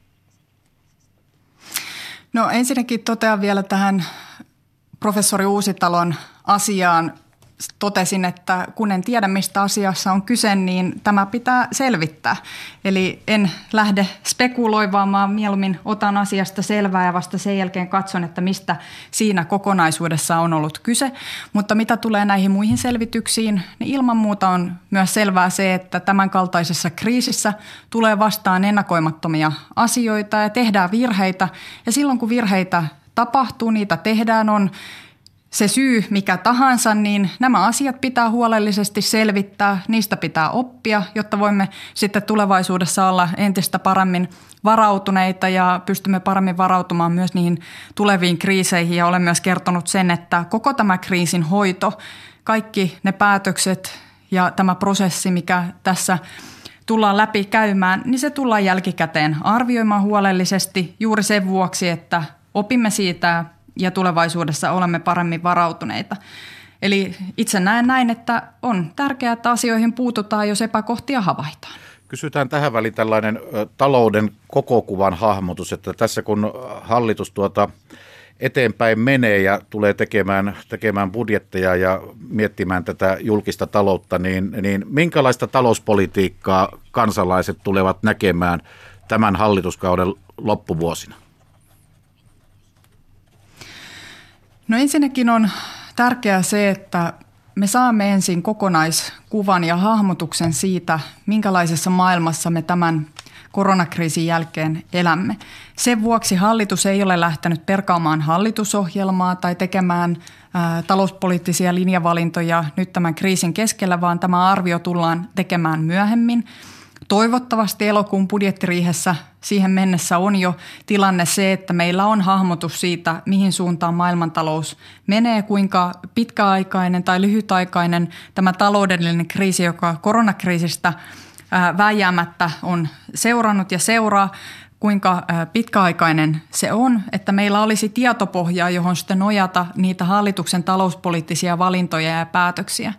No ensinnäkin totean vielä tähän professori Uusitalon asiaan. Totesin, että kun en tiedä, mistä asiassa on kyse, niin tämä pitää selvittää. Eli en lähde spekuloimaan, mieluummin otan asiasta selvää ja vasta sen jälkeen katson, että mistä siinä kokonaisuudessa on ollut kyse. Mutta mitä tulee näihin muihin selvityksiin, niin ilman muuta on myös selvää se, että tämän kaltaisessa kriisissä tulee vastaan ennakoimattomia asioita ja tehdään virheitä. Ja silloin kun virheitä tapahtuu, niitä tehdään, on se syy mikä tahansa, niin nämä asiat pitää huolellisesti selvittää, niistä pitää oppia, jotta voimme sitten tulevaisuudessa olla entistä paremmin varautuneita ja pystymme paremmin varautumaan myös niihin tuleviin kriiseihin. Ja olen myös kertonut sen, että koko tämä kriisin hoito, kaikki ne päätökset ja tämä prosessi, mikä tässä tullaan läpi käymään, niin se tullaan jälkikäteen arvioimaan huolellisesti juuri sen vuoksi, että opimme siitä ja tulevaisuudessa olemme paremmin varautuneita. Eli itse näen näin, että on tärkeää, että asioihin puututaan, jos epäkohtia havaitaan. Kysytään tähän väliin tällainen ö, talouden kokokuvan hahmotus, että tässä kun hallitus tuota eteenpäin menee ja tulee tekemään, tekemään budjetteja ja miettimään tätä julkista taloutta, niin, niin minkälaista talouspolitiikkaa kansalaiset tulevat näkemään tämän hallituskauden loppuvuosina? No ensinnäkin on tärkeää se, että me saamme ensin kokonaiskuvan ja hahmotuksen siitä, minkälaisessa maailmassa me tämän koronakriisin jälkeen elämme. Sen vuoksi hallitus ei ole lähtenyt perkaamaan hallitusohjelmaa tai tekemään ää, talouspoliittisia linjavalintoja nyt tämän kriisin keskellä, vaan tämä arvio tullaan tekemään myöhemmin. Toivottavasti elokuun budjettiriihessä siihen mennessä on jo tilanne se, että meillä on hahmotus siitä, mihin suuntaan maailmantalous menee, kuinka pitkäaikainen tai lyhytaikainen tämä taloudellinen kriisi, joka koronakriisistä vääjäämättä on seurannut ja seuraa, kuinka pitkäaikainen se on, että meillä olisi tietopohjaa, johon sitten nojata niitä hallituksen talouspoliittisia valintoja ja päätöksiä.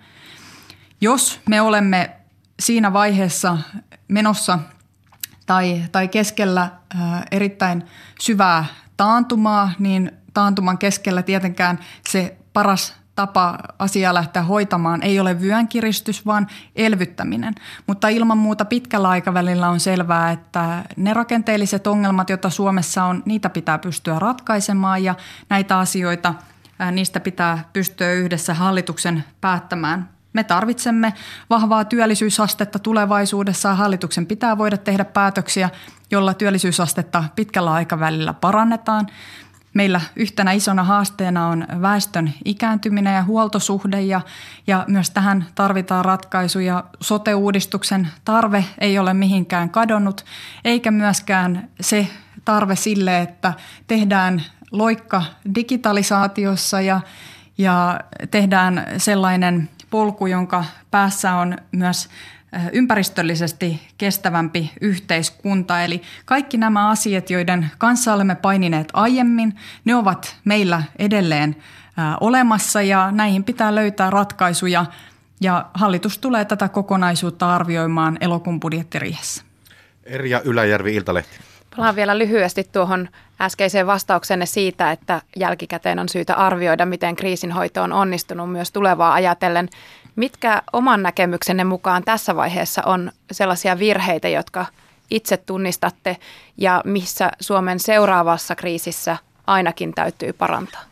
Jos me olemme siinä vaiheessa menossa tai, tai keskellä ää, erittäin syvää taantumaa, niin taantuman keskellä tietenkään se paras tapa asiaa lähteä hoitamaan ei ole vyönkiristys, vaan elvyttäminen. Mutta ilman muuta pitkällä aikavälillä on selvää, että ne rakenteelliset ongelmat, joita Suomessa on, niitä pitää pystyä ratkaisemaan ja näitä asioita, ää, niistä pitää pystyä yhdessä hallituksen päättämään. Me tarvitsemme vahvaa työllisyysastetta tulevaisuudessa. Hallituksen pitää voida tehdä päätöksiä, jolla työllisyysastetta pitkällä aikavälillä parannetaan. Meillä yhtenä isona haasteena on väestön ikääntyminen ja huoltosuhde ja, ja myös tähän tarvitaan ratkaisuja. Sote-uudistuksen tarve ei ole mihinkään kadonnut, eikä myöskään se tarve sille, että tehdään loikka digitalisaatiossa ja, ja tehdään sellainen polku, jonka päässä on myös ympäristöllisesti kestävämpi yhteiskunta. Eli kaikki nämä asiat, joiden kanssa olemme painineet aiemmin, ne ovat meillä edelleen olemassa ja näihin pitää löytää ratkaisuja. Ja hallitus tulee tätä kokonaisuutta arvioimaan elokuun budjettiriihessä. Erja Yläjärvi, Iltalehti. Palaan vielä lyhyesti tuohon äskeiseen vastauksenne siitä, että jälkikäteen on syytä arvioida, miten kriisinhoito on onnistunut myös tulevaa ajatellen. Mitkä oman näkemyksenne mukaan tässä vaiheessa on sellaisia virheitä, jotka itse tunnistatte ja missä Suomen seuraavassa kriisissä ainakin täytyy parantaa?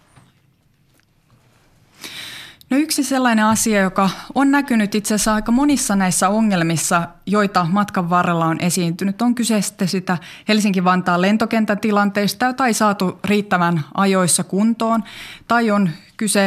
No yksi sellainen asia, joka on näkynyt itse asiassa aika monissa näissä ongelmissa, joita matkan varrella on esiintynyt, on kyse sitten sitä Helsinki-Vantaan lentokentän tilanteesta, jota ei saatu riittävän ajoissa kuntoon, tai on kyse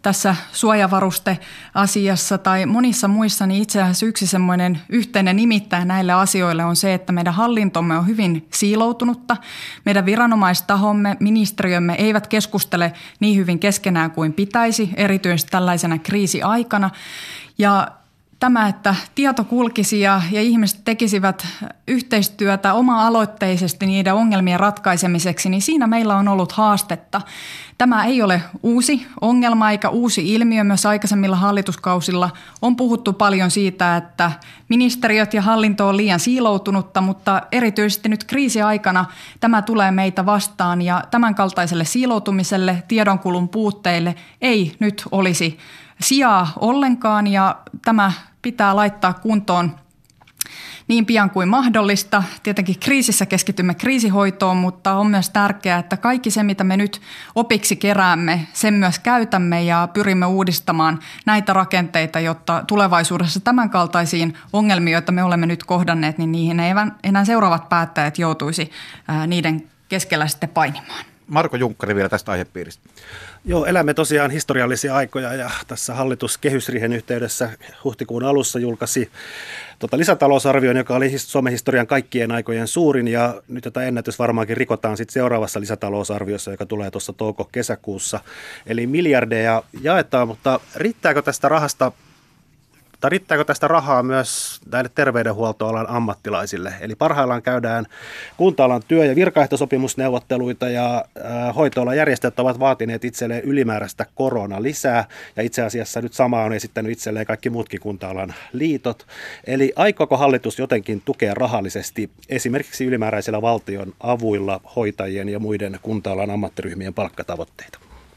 tässä suojavarusteasiassa tai monissa muissa, niin itse asiassa yksi semmoinen yhteinen nimittäin näille asioille on se, että meidän hallintomme on hyvin siiloutunutta. Meidän viranomaistahomme, ministeriömme eivät keskustele niin hyvin keskenään kuin pitäisi, erityisesti tällaisena kriisiaikana. Ja tämä, että tieto kulkisi ja, ja ihmiset tekisivät yhteistyötä oma-aloitteisesti niiden ongelmien ratkaisemiseksi, niin siinä meillä on ollut haastetta. Tämä ei ole uusi ongelma eikä uusi ilmiö. Myös aikaisemmilla hallituskausilla on puhuttu paljon siitä, että ministeriöt ja hallinto on liian siiloutunutta, mutta erityisesti nyt kriisiaikana tämä tulee meitä vastaan ja tämän kaltaiselle siiloutumiselle, tiedonkulun puutteille ei nyt olisi sijaa ollenkaan ja tämä pitää laittaa kuntoon niin pian kuin mahdollista. Tietenkin kriisissä keskitymme kriisihoitoon, mutta on myös tärkeää, että kaikki se, mitä me nyt opiksi keräämme, sen myös käytämme ja pyrimme uudistamaan näitä rakenteita, jotta tulevaisuudessa tämänkaltaisiin ongelmiin, joita me olemme nyt kohdanneet, niin niihin ei enää seuraavat päättäjät joutuisi niiden keskellä sitten painimaan. Marko Junkkari vielä tästä aihepiiristä. Joo, elämme tosiaan historiallisia aikoja ja tässä hallitus kehysriihen yhteydessä huhtikuun alussa julkaisi tota lisätalousarvion, joka oli Suomen historian kaikkien aikojen suurin ja nyt tätä ennätys varmaankin rikotaan sitten seuraavassa lisätalousarviossa, joka tulee tuossa touko-kesäkuussa. Eli miljardeja jaetaan, mutta riittääkö tästä rahasta Tai riittääkö tästä rahaa myös näille terveydenhuoltoalan ammattilaisille? Eli parhaillaan käydään kunta-alan työ- ja virkaehtosopimusneuvotteluita ja hoitoalan järjestöt ovat vaatineet itselleen ylimääräistä koronalisää. Ja itse asiassa nyt sama on esittänyt itselleen kaikki muutkin kunta-alan liitot. Eli aikooko hallitus jotenkin tukea rahallisesti esimerkiksi ylimääräisillä valtion avuilla hoitajien ja muiden kunta-alan ammattiryhmien palkkatavoitteita?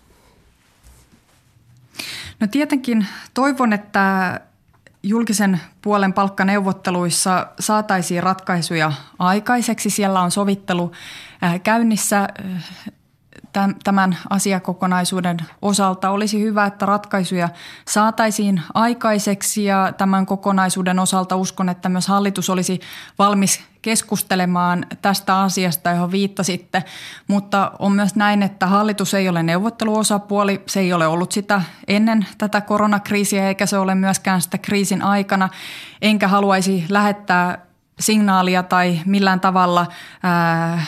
No tietenkin toivon, että julkisen puolen palkkaneuvotteluissa saataisiin ratkaisuja aikaiseksi. Siellä on sovittelu käynnissä tämän asiakokonaisuuden osalta. Olisi hyvä, että ratkaisuja saataisiin aikaiseksi ja tämän kokonaisuuden osalta uskon, että myös hallitus olisi valmis keskustelemaan tästä asiasta, johon viittasitte, mutta on myös näin, että hallitus ei ole neuvotteluosapuoli, se ei ole ollut sitä ennen tätä koronakriisiä eikä se ole myöskään sitä kriisin aikana, enkä haluaisi lähettää signaalia tai millään tavalla ää,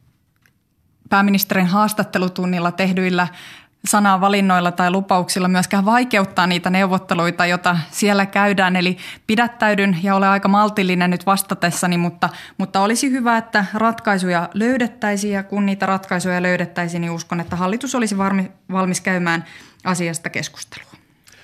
pääministerin haastattelutunnilla tehdyillä sanavalinnoilla tai lupauksilla myöskään vaikeuttaa niitä neuvotteluita, joita siellä käydään. Eli pidättäydyn ja olen aika maltillinen nyt vastatessani, mutta, mutta olisi hyvä, että ratkaisuja löydettäisiin ja kun niitä ratkaisuja löydettäisiin, niin uskon, että hallitus olisi valmis käymään asiasta keskustelua.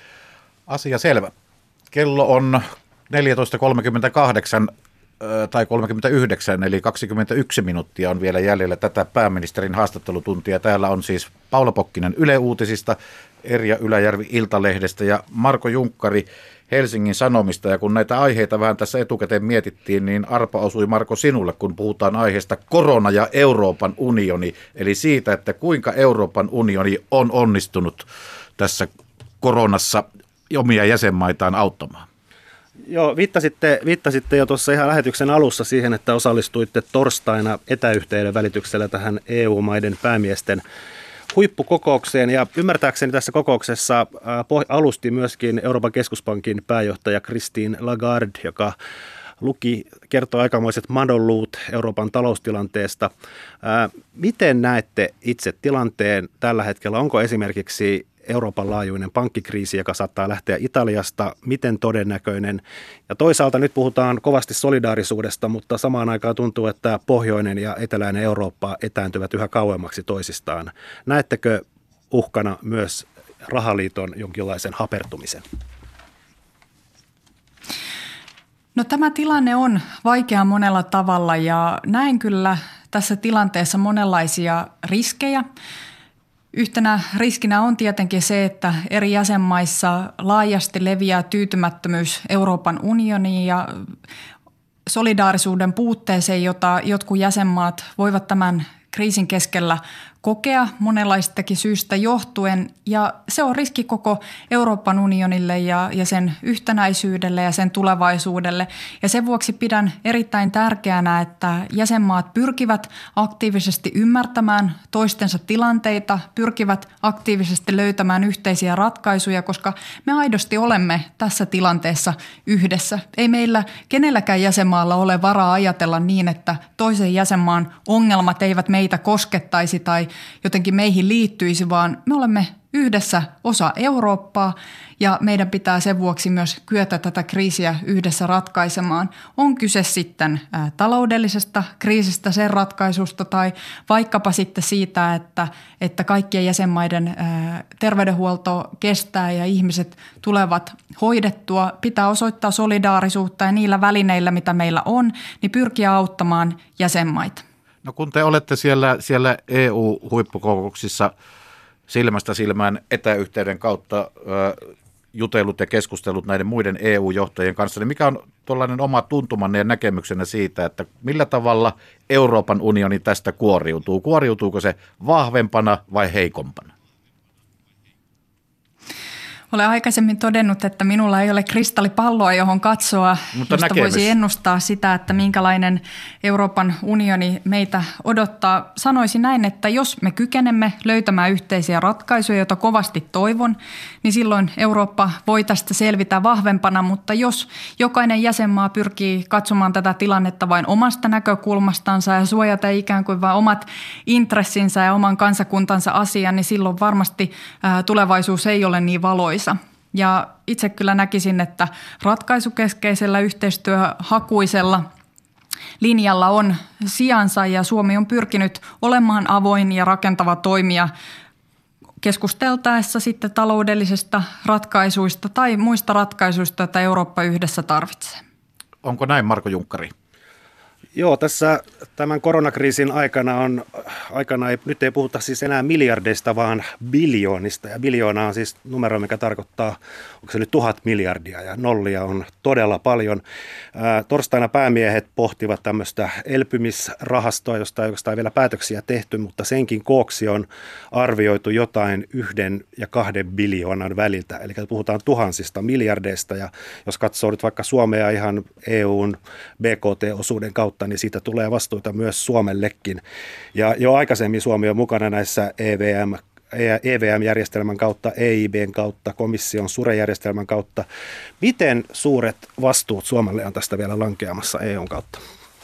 Asia selvä. Kello on neljätoista kolmekymmentäkahdeksan tai kolmekymmentäyhdeksän, eli kaksikymmentäyksi minuuttia on vielä jäljellä tätä pääministerin haastattelutuntia. Täällä on siis Paula Pokkinen Yle Uutisista, Erja Yläjärvi Iltalehdestä ja Marko Junkkari Helsingin Sanomista. Ja kun näitä aiheita vähän tässä etukäteen mietittiin, niin arpa osui Marko sinulle, kun puhutaan aiheesta korona ja Euroopan unioni. Eli siitä, että kuinka Euroopan unioni on onnistunut tässä koronassa omia jäsenmaitaan auttamaan. Joo, viittasitte, viittasitte jo tuossa ihan lähetyksen alussa siihen, että osallistuitte torstaina etäyhteyden välityksellä tähän E U-maiden päämiesten huippukokoukseen. Ja ymmärtääkseni tässä kokouksessa alusti myöskin Euroopan keskuspankin pääjohtaja Christine Lagarde, joka luki, kertoi aikamoiset madonluut Euroopan taloustilanteesta. Ää, miten näette itse tilanteen tällä hetkellä? Onko esimerkiksi Euroopan laajuinen pankkikriisi, joka saattaa lähteä Italiasta, miten todennäköinen? Ja toisaalta nyt puhutaan kovasti solidaarisuudesta, mutta samaan aikaan tuntuu, että pohjoinen ja eteläinen Eurooppa etääntyvät yhä kauemmaksi toisistaan. Näettekö uhkana myös rahaliiton jonkinlaisen hapertumisen? No tämä tilanne on vaikea monella tavalla ja näen kyllä tässä tilanteessa monenlaisia riskejä. Yhtenä riskinä on tietenkin se, että eri jäsenmaissa laajasti leviää tyytymättömyys Euroopan unioniin ja solidaarisuuden puutteeseen, jota jotkut jäsenmaat voivat tämän kriisin keskellä kokea monenlaistakin syystä johtuen ja se on riski koko Euroopan unionille ja, ja sen yhtenäisyydelle ja sen tulevaisuudelle ja sen vuoksi pidän erittäin tärkeänä, että jäsenmaat pyrkivät aktiivisesti ymmärtämään toistensa tilanteita, pyrkivät aktiivisesti löytämään yhteisiä ratkaisuja, koska me aidosti olemme tässä tilanteessa yhdessä. Ei meillä kenelläkään jäsenmaalla ole varaa ajatella niin, että toisen jäsenmaan ongelmat eivät meitä koskettaisi tai jotenkin meihin liittyisi, vaan me olemme yhdessä osa Eurooppaa ja meidän pitää sen vuoksi myös kyetä tätä kriisiä yhdessä ratkaisemaan. On kyse sitten ä, taloudellisesta kriisistä, sen ratkaisusta tai vaikkapa sitten siitä, että, että kaikkien jäsenmaiden ä, terveydenhuolto kestää ja ihmiset tulevat hoidettua. Pitää osoittaa solidaarisuutta ja niillä välineillä, mitä meillä on, niin pyrkiä auttamaan jäsenmaita. No kun te olette siellä, siellä E U-huippukokouksissa silmästä silmään etäyhteyden kautta ö, jutellut ja keskustellut näiden muiden E U-johtajien kanssa, niin mikä on tuollainen oma tuntumanne ja näkemyksenne siitä, että millä tavalla Euroopan unioni tästä kuoriutuu? Kuoriutuuko se vahvempana vai heikompana? Olen aikaisemmin todennut, että minulla ei ole kristallipalloa, johon katsoa, Mutta josta näkemys. voisi ennustaa sitä, että minkälainen Euroopan unioni meitä odottaa. Sanoisin näin, että jos me kykenemme löytämään yhteisiä ratkaisuja, joita kovasti toivon, niin silloin Eurooppa voi tästä selvitä vahvempana, mutta jos jokainen jäsenmaa pyrkii katsomaan tätä tilannetta vain omasta näkökulmastansa ja suojata ikään kuin vain omat intressinsä ja oman kansakuntansa asian, niin silloin varmasti ää, tulevaisuus ei ole niin valoisa. Ja itse kyllä näkisin, että ratkaisukeskeisellä yhteistyöhakuisella linjalla on sijansa ja Suomi on pyrkinyt olemaan avoin ja rakentava toimija keskusteltaessa sitten taloudellisista ratkaisuista tai muista ratkaisuista, joita Eurooppa yhdessä tarvitsee. Onko näin, Marko Junkkari? Joo, tässä tämän koronakriisin aikana on, aikana ei, nyt ei puhuta siis enää miljardeista, vaan biljoonista. Ja biljoona on siis numero, mikä tarkoittaa, onko se nyt tuhat miljardia ja nollia on todella paljon. Ää, torstaina päämiehet pohtivat tämmöistä elpymisrahastoa, josta ei oikeastaan vielä päätöksiä tehty, mutta senkin kooksi on arvioitu jotain yhden ja kahden biljoonan väliltä. Eli puhutaan tuhansista miljardeista ja jos katsoo nyt vaikka Suomea ihan E U:n B K T-osuuden kautta, niin siitä tulee vastuuta myös Suomellekin. Ja jo aikaisemmin Suomi on mukana näissä E V M, E V M-järjestelmän kautta, E I B:n kautta, komission SURE-järjestelmän kautta. Miten suuret vastuut Suomelle on tästä vielä lankeamassa E U:n kautta?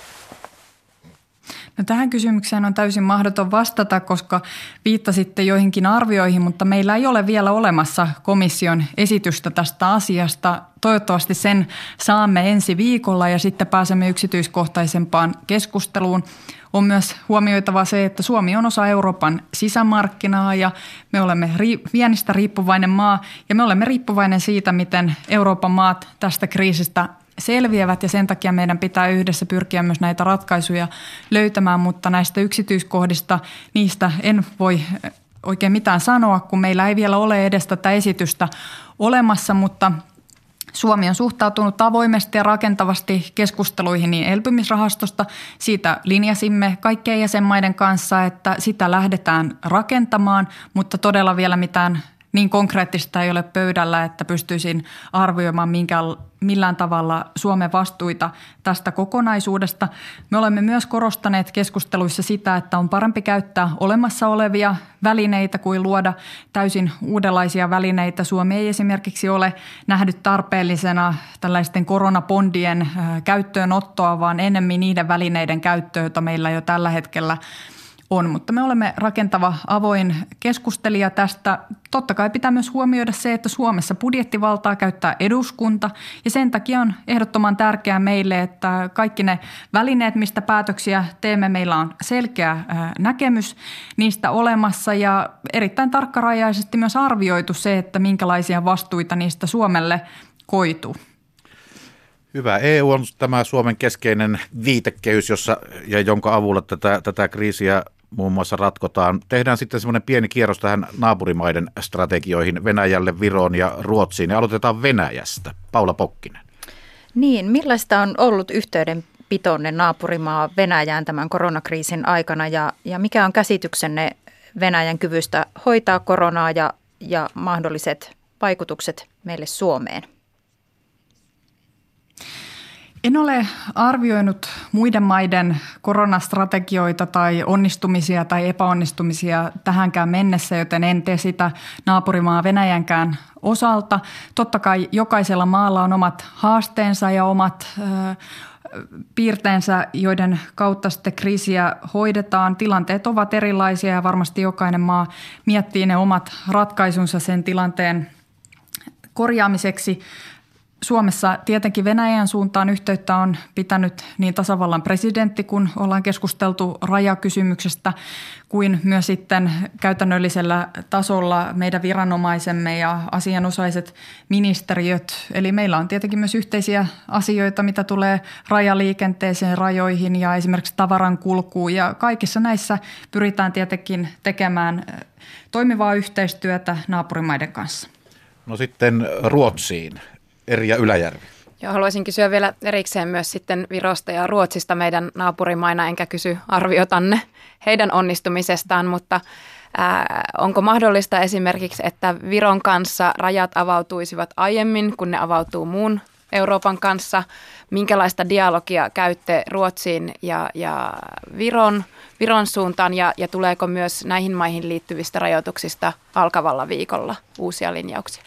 No tähän kysymykseen on täysin mahdoton vastata, koska viittasitte joihinkin arvioihin, mutta meillä ei ole vielä olemassa komission esitystä tästä asiasta. Toivottavasti sen saamme ensi viikolla ja sitten pääsemme yksityiskohtaisempaan keskusteluun. On myös huomioitava se, että Suomi on osa Euroopan sisämarkkinaa ja me olemme viennistä riippuvainen maa ja me olemme riippuvainen siitä, miten Euroopan maat tästä kriisistä selviävät ja sen takia meidän pitää yhdessä pyrkiä myös näitä ratkaisuja löytämään, mutta näistä yksityiskohdista niistä en voi oikein mitään sanoa, kun meillä ei vielä ole edes tätä esitystä olemassa, mutta Suomi on suhtautunut avoimesti ja rakentavasti keskusteluihin niin elpymisrahastosta. Siitä linjasimme kaikkien jäsenmaiden kanssa, että sitä lähdetään rakentamaan, mutta todella vielä mitään niin konkreettista ei ole pöydällä, että pystyisin arvioimaan minkään, millään tavalla Suomen vastuita tästä kokonaisuudesta. Me olemme myös korostaneet keskusteluissa sitä, että on parempi käyttää olemassa olevia välineitä kuin luoda täysin uudenlaisia välineitä. Suomi ei esimerkiksi ole nähnyt tarpeellisena tällaisten koronabondien käyttöönottoa, vaan enemmän niiden välineiden käyttöä, joita meillä jo tällä hetkellä on, mutta me olemme rakentava avoin keskustelija tästä. Totta kai pitää myös huomioida se, että Suomessa budjettivaltaa käyttää eduskunta ja sen takia on ehdottoman tärkeää meille, että kaikki ne välineet, mistä päätöksiä teemme, meillä on selkeä näkemys niistä olemassa ja erittäin tarkkarajaisesti myös arvioitu se, että minkälaisia vastuita niistä Suomelle koituu. Hyvä. E U on tämä Suomen keskeinen viitekehys, jossa, ja jonka avulla tätä, tätä kriisiä muun muassa ratkotaan. Tehdään sitten semmoinen pieni kierros tähän naapurimaiden strategioihin, Venäjälle, Viroon ja Ruotsiin. Ja aloitetaan Venäjästä. Paula Pokkinen. Niin, millaista on ollut yhteydenpitonne naapurimaa Venäjään tämän koronakriisin aikana ja, ja mikä on käsityksenne Venäjän kyvystä hoitaa koronaa ja, ja mahdolliset vaikutukset meille Suomeen? En ole arvioinut muiden maiden koronastrategioita tai onnistumisia tai epäonnistumisia tähänkään mennessä, joten en tee sitä naapurimaa Venäjänkään osalta. Totta kai jokaisella maalla on omat haasteensa ja omat ö, piirteensä, joiden kautta sitten kriisiä hoidetaan. Tilanteet ovat erilaisia ja varmasti jokainen maa miettii ne omat ratkaisunsa sen tilanteen korjaamiseksi. Suomessa tietenkin Venäjän suuntaan yhteyttä on pitänyt niin tasavallan presidentti, kun ollaan keskusteltu rajakysymyksestä, kuin myös sitten käytännöllisellä tasolla meidän viranomaisemme ja asianosaiset ministeriöt. Eli meillä on tietenkin myös yhteisiä asioita, mitä tulee rajaliikenteeseen, rajoihin ja esimerkiksi tavaran kulkuun. Ja kaikissa näissä pyritään tietenkin tekemään toimivaa yhteistyötä naapurimaiden kanssa. No sitten Ruotsiin. Erja Yläjärvi. Joo, haluaisin kysyä vielä erikseen myös sitten Virosta ja Ruotsista meidän naapurimaina, enkä kysy arviotanne heidän onnistumisestaan, mutta ää, onko mahdollista esimerkiksi, että Viron kanssa rajat avautuisivat aiemmin, kun ne avautuu muun Euroopan kanssa? Minkälaista dialogia käytte Ruotsiin ja, ja Viron, Viron suuntaan ja, ja tuleeko myös näihin maihin liittyvistä rajoituksista alkavalla viikolla uusia linjauksia?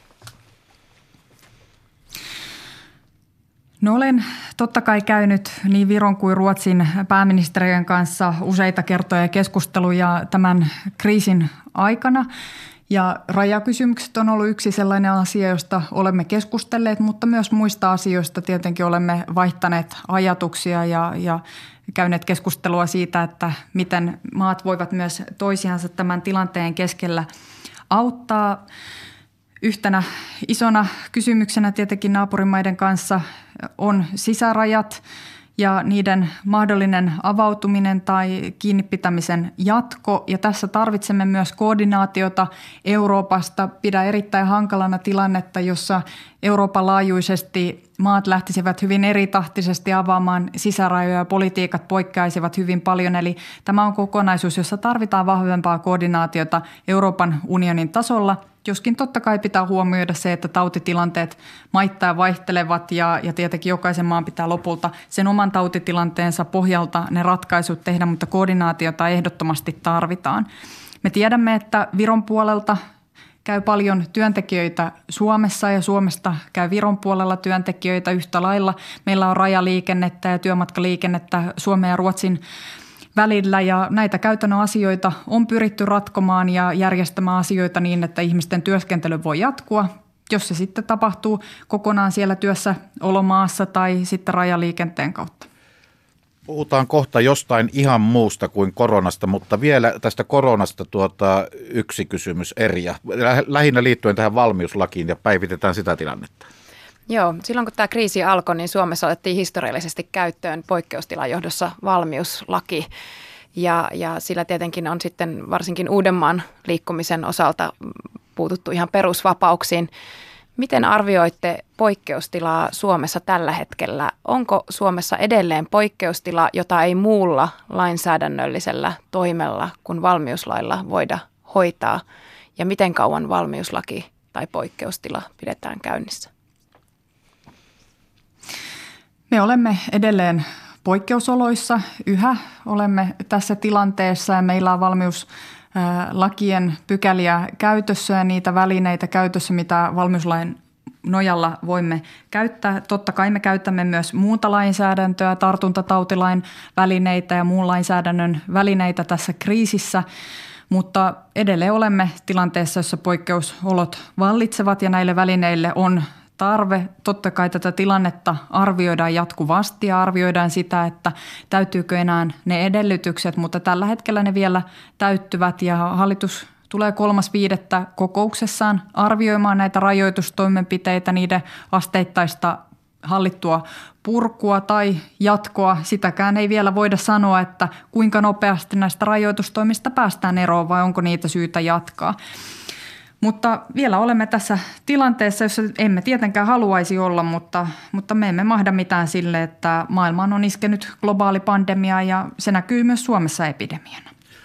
No olen totta kai käynyt niin Viron kuin Ruotsin pääministerien kanssa useita kertoja keskusteluja tämän kriisin aikana. Ja rajakysymykset on ollut yksi sellainen asia, josta olemme keskustelleet, mutta myös muista asioista tietenkin olemme vaihtaneet ajatuksia ja, ja käyneet keskustelua siitä, että miten maat voivat myös toisiansa tämän tilanteen keskellä auttaa. Yhtenä isona kysymyksenä tietenkin naapurimaiden kanssa on sisärajat ja niiden mahdollinen avautuminen tai kiinnipitämisen jatko. Ja tässä tarvitsemme myös koordinaatiota Euroopasta. Pidän erittäin hankalana tilannetta, jossa Euroopan laajuisesti maat lähtisivät hyvin eritahtisesti avaamaan sisärajoja ja politiikat poikkeaisivat hyvin paljon. Eli tämä on kokonaisuus, jossa tarvitaan vahvempaa koordinaatiota Euroopan unionin tasolla. Joskin totta kai pitää huomioida se, että tautitilanteet maittain vaihtelevat ja, ja tietenkin jokaisen maan pitää lopulta sen oman tautitilanteensa pohjalta ne ratkaisut tehdä, mutta koordinaatiota ehdottomasti tarvitaan. Me tiedämme, että Viron puolelta käy paljon työntekijöitä Suomessa ja Suomesta käy Viron puolella työntekijöitä yhtä lailla. Meillä on rajaliikennettä ja työmatkaliikennettä Suomen ja Ruotsin välillä ja näitä käytännön asioita on pyritty ratkomaan ja järjestämään asioita niin, että ihmisten työskentely voi jatkua, jos se sitten tapahtuu kokonaan siellä työssäolomaassa tai sitten rajaliikenteen kautta. Puhutaan kohta jostain ihan muusta kuin koronasta, mutta vielä tästä koronasta tuota, yksi kysymys, Erja. Lähinnä liittyen tähän valmiuslakiin ja päivitetään sitä tilannetta. Joo, silloin kun tämä kriisi alkoi, niin Suomessa otettiin historiallisesti käyttöön poikkeustilan johdossa valmiuslaki. Ja, ja sillä tietenkin on sitten varsinkin Uudenmaan liikkumisen osalta puututtu ihan perusvapauksiin. Miten arvioitte poikkeustilaa Suomessa tällä hetkellä? Onko Suomessa edelleen poikkeustila, jota ei muulla lainsäädännöllisellä toimella kuin valmiuslailla voida hoitaa? Ja miten kauan valmiuslaki tai poikkeustila pidetään käynnissä? Me olemme edelleen poikkeusoloissa. Yhä olemme tässä tilanteessa ja meillä on valmiuslakien pykäliä käytössä ja niitä välineitä käytössä, mitä valmiuslain nojalla voimme käyttää. Totta kai me käytämme myös muuta lainsäädäntöä, tartuntatautilain välineitä ja muun lainsäädännön välineitä tässä kriisissä, mutta edelleen olemme tilanteessa, jossa poikkeusolot vallitsevat ja näille välineille on tarve. Totta kai tätä tilannetta arvioidaan jatkuvasti ja arvioidaan sitä, että täyttyykö enää ne edellytykset, mutta tällä hetkellä ne vielä täyttyvät ja hallitus tulee kolmas viidettä kokouksessaan arvioimaan näitä rajoitustoimenpiteitä, niiden asteittaista hallittua purkua tai jatkoa. Sitäkään ei vielä voida sanoa, että kuinka nopeasti näistä rajoitustoimista päästään eroon vai onko niitä syytä jatkaa. Mutta vielä olemme tässä tilanteessa, jossa emme tietenkään haluaisi olla, mutta, mutta me emme mahda mitään sille, että maailmaan on iskenyt globaali pandemia ja se näkyy myös Suomessa epidemiana.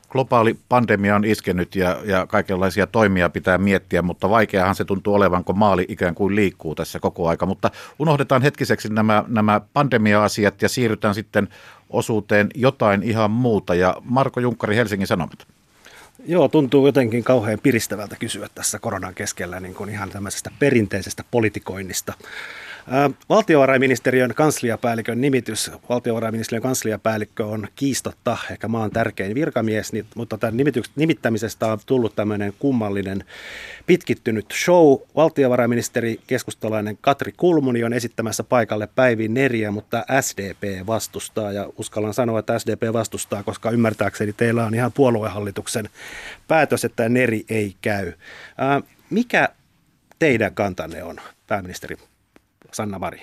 globaali pandemia on iskenyt ja, ja kaikenlaisia toimia pitää miettiä, mutta vaikeahan se tuntuu olevan, kun maali ikään kuin liikkuu tässä koko aika. Mutta unohdetaan hetkiseksi nämä, nämä pandemia-asiat ja siirrytään sitten osuuteen jotain ihan muuta. Ja Marko Junkkari, Helsingin Sanomat. Joo, tuntuu jotenkin kauhean piristävältä kysyä tässä koronan keskellä niin kuin ihan tämmöisestä perinteisestä politikoinnista. Valtiovarainministeriön kansliapäällikön nimitys. Valtiovarainministeriön kansliapäällikkö on kiistatta ehkä maan tärkein virkamies, mutta tämän nimittämisestä on tullut tämmöinen kummallinen pitkittynyt show. Valtiovarainministeri keskustalainen Katri Kulmuni on esittämässä paikalle Päivi Neriä, mutta S D P vastustaa ja uskallan sanoa, että S D P vastustaa, koska ymmärtääkseni teillä on ihan puoluehallituksen päätös, että Neri ei käy. Mikä teidän kantanne on, pääministeri Sanna Marin?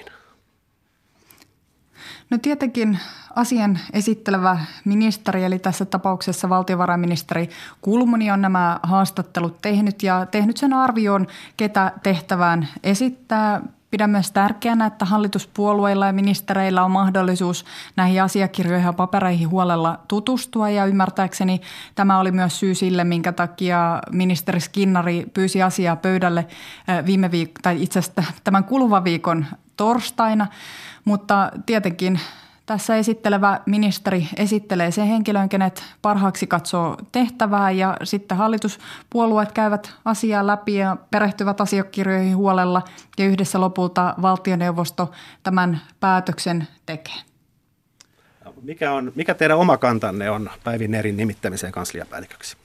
No tietenkin asian esittelevä ministeri, eli tässä tapauksessa valtiovarainministeri Kulmuni on nämä haastattelut tehnyt ja tehnyt sen arvioon, ketä tehtävään esittää. Pidän myös tärkeänä, että hallituspuolueilla ja ministereillä on mahdollisuus näihin asiakirjoihin ja papereihin huolella tutustua ja ymmärtääkseni tämä oli myös syy sille, minkä takia ministeri Skinnari pyysi asiaa pöydälle viime viik- tai itse asiassa tämän kuluvan viikon torstaina, mutta tietenkin tässä esittelevä ministeri esittelee sen henkilön, kenet parhaaksi katsoo tehtävää ja sitten hallituspuolueet käyvät asiaa läpi ja perehtyvät asiakirjoihin huolella ja yhdessä lopulta valtioneuvosto tämän päätöksen tekee. Mikä, on, mikä teidän oma kantanne on Päivi Nerin nimittämiseen kansliapäälliköksi?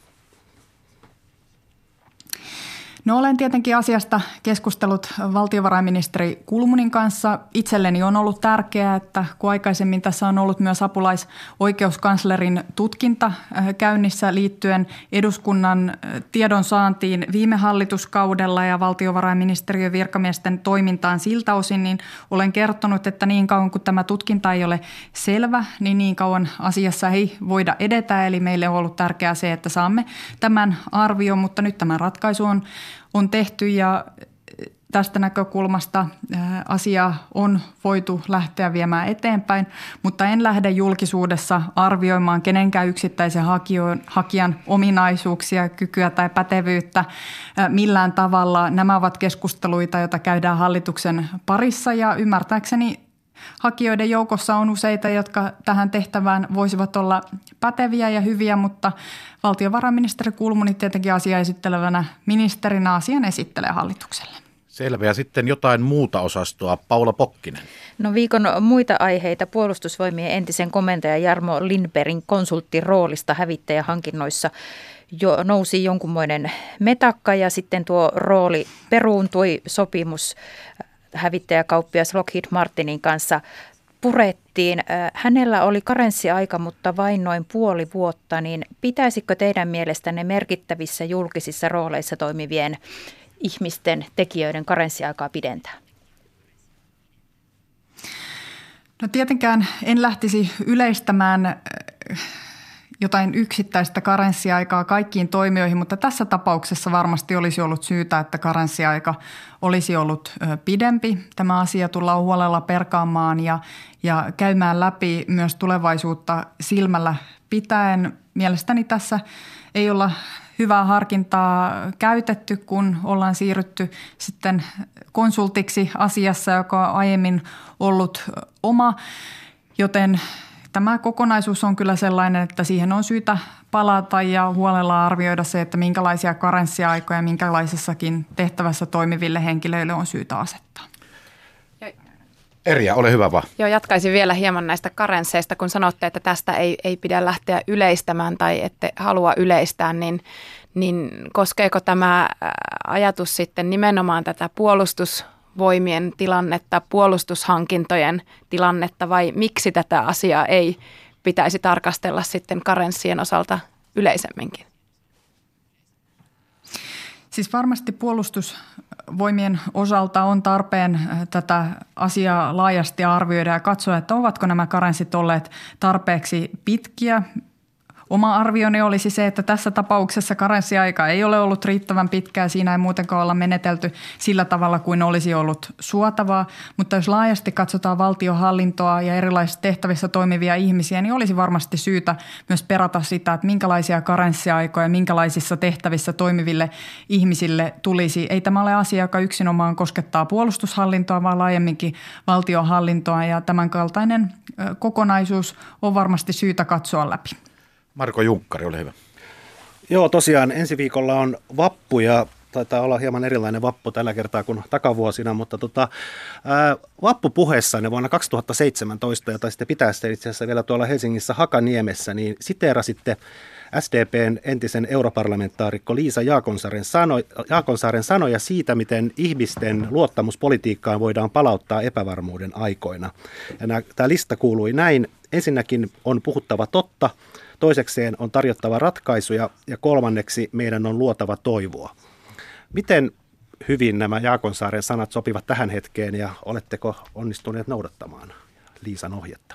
No olen tietenkin asiasta keskustellut valtiovarainministeri Kulmunin kanssa. Itselleni on ollut tärkeää, että kun aikaisemmin tässä on ollut myös apulaisoikeuskanslerin tutkinta käynnissä liittyen eduskunnan tiedonsaantiin viime hallituskaudella ja valtiovarainministeriön virkamiesten toimintaan siltä osin, niin olen kertonut, että niin kauan kuin tämä tutkinta ei ole selvä, niin niin kauan asiassa ei voida edetä. Eli meille on ollut tärkeää se, että saamme tämän arvion, mutta nyt tämä ratkaisu on on tehty ja tästä näkökulmasta asiaa on voitu lähteä viemään eteenpäin, mutta en lähde julkisuudessa arvioimaan kenenkään yksittäisen hakijan ominaisuuksia, kykyä tai pätevyyttä millään tavalla. Nämä ovat keskusteluita, joita käydään hallituksen parissa ja ymmärtääkseni hakijoiden joukossa on useita, jotka tähän tehtävään voisivat olla päteviä ja hyviä, mutta valtiovarainministeri Kulmuni tietenkin asiaa esittelevänä ministerinä asian esittelee hallitukselle. Selvä. Ja sitten jotain muuta osastoa. Paula Pokkinen. No viikon muita aiheita. Puolustusvoimien entisen komentajan Jarmo Lindbergin konsulttiroolista hävittäjähankinnoissa jo nousi jonkunmoinen metakka ja sitten tuo rooli peruuntui. Sopimus hävittäjäkauppias Lockheed Martinin kanssa purettiin. Hänellä oli karenssiaika, mutta vain noin puoli vuotta, niin pitäisikö teidän mielestänne merkittävissä julkisissa rooleissa toimivien ihmisten, tekijöiden karenssiaikaa pidentää? No tietenkään en lähtisi yleistämään jotain yksittäistä karenssiaikaa kaikkiin toimijoihin, mutta tässä tapauksessa varmasti olisi ollut syytä, että karenssiaika olisi ollut pidempi. Tämä asia tullaan huolella perkaamaan ja, ja käymään läpi myös tulevaisuutta silmällä pitäen. Mielestäni tässä ei olla hyvää harkintaa käytetty, kun ollaan siirrytty sitten konsultiksi asiassa, joka on aiemmin ollut oma, joten tämä kokonaisuus on kyllä sellainen, että siihen on syytä palata ja huolella arvioida se, että minkälaisia karenssiaikoja minkälaisessakin tehtävässä toimiville henkilöille on syytä asettaa. Erja, ole hyvä vaan. Joo, jatkaisin vielä hieman näistä karensseista, kun sanotte, että tästä ei, ei pidä lähteä yleistämään tai ette halua yleistää, niin, niin koskeeko tämä ajatus sitten nimenomaan tätä puolustusvoimien tilannetta, puolustushankintojen tilannetta vai miksi tätä asiaa ei pitäisi tarkastella sitten karenssien osalta yleisemminkin? Siis varmasti puolustusvoimien osalta on tarpeen tätä asiaa laajasti arvioida ja katsoa, että ovatko nämä karenssit olleet tarpeeksi pitkiä. Oma arvioni olisi se, että tässä tapauksessa karenssiaika ei ole ollut riittävän pitkää. Siinä ei muutenkaan olla menetelty sillä tavalla kuin olisi ollut suotavaa. Mutta jos laajasti katsotaan valtionhallintoa ja erilaisissa tehtävissä toimivia ihmisiä, niin olisi varmasti syytä myös perata sitä, että minkälaisia karenssiaikoja, minkälaisissa tehtävissä toimiville ihmisille tulisi. Ei tämä ole asia, joka yksinomaan koskettaa puolustushallintoa, vaan laajemminkin valtionhallintoa, ja tämän kaltainen kokonaisuus on varmasti syytä katsoa läpi. Marko Junkkari, ole hyvä. Joo, tosiaan ensi viikolla on vappu ja taitaa olla hieman erilainen vappu tällä kertaa kuin takavuosina, mutta tota, ää, vappupuheessanne vuonna kaksituhattaseitsemäntoista, ja taisitte pitää sitä itse asiassa vielä tuolla Helsingissä Hakaniemessä, niin siteerasitte S D P:n entisen europarlamentaarikko Liisa Jaakonsaaren, sano, Jaakonsaaren sanoja siitä, miten ihmisten luottamus politiikkaan voidaan palauttaa epävarmuuden aikoina. Ja nämä, tämä lista kuului näin. Ensinnäkin on puhuttava totta, toisekseen on tarjottava ratkaisuja ja kolmanneksi meidän on luotava toivoa. Miten hyvin nämä Jaakonsaaren sanat sopivat tähän hetkeen ja oletteko onnistuneet noudattamaan Liisan ohjetta?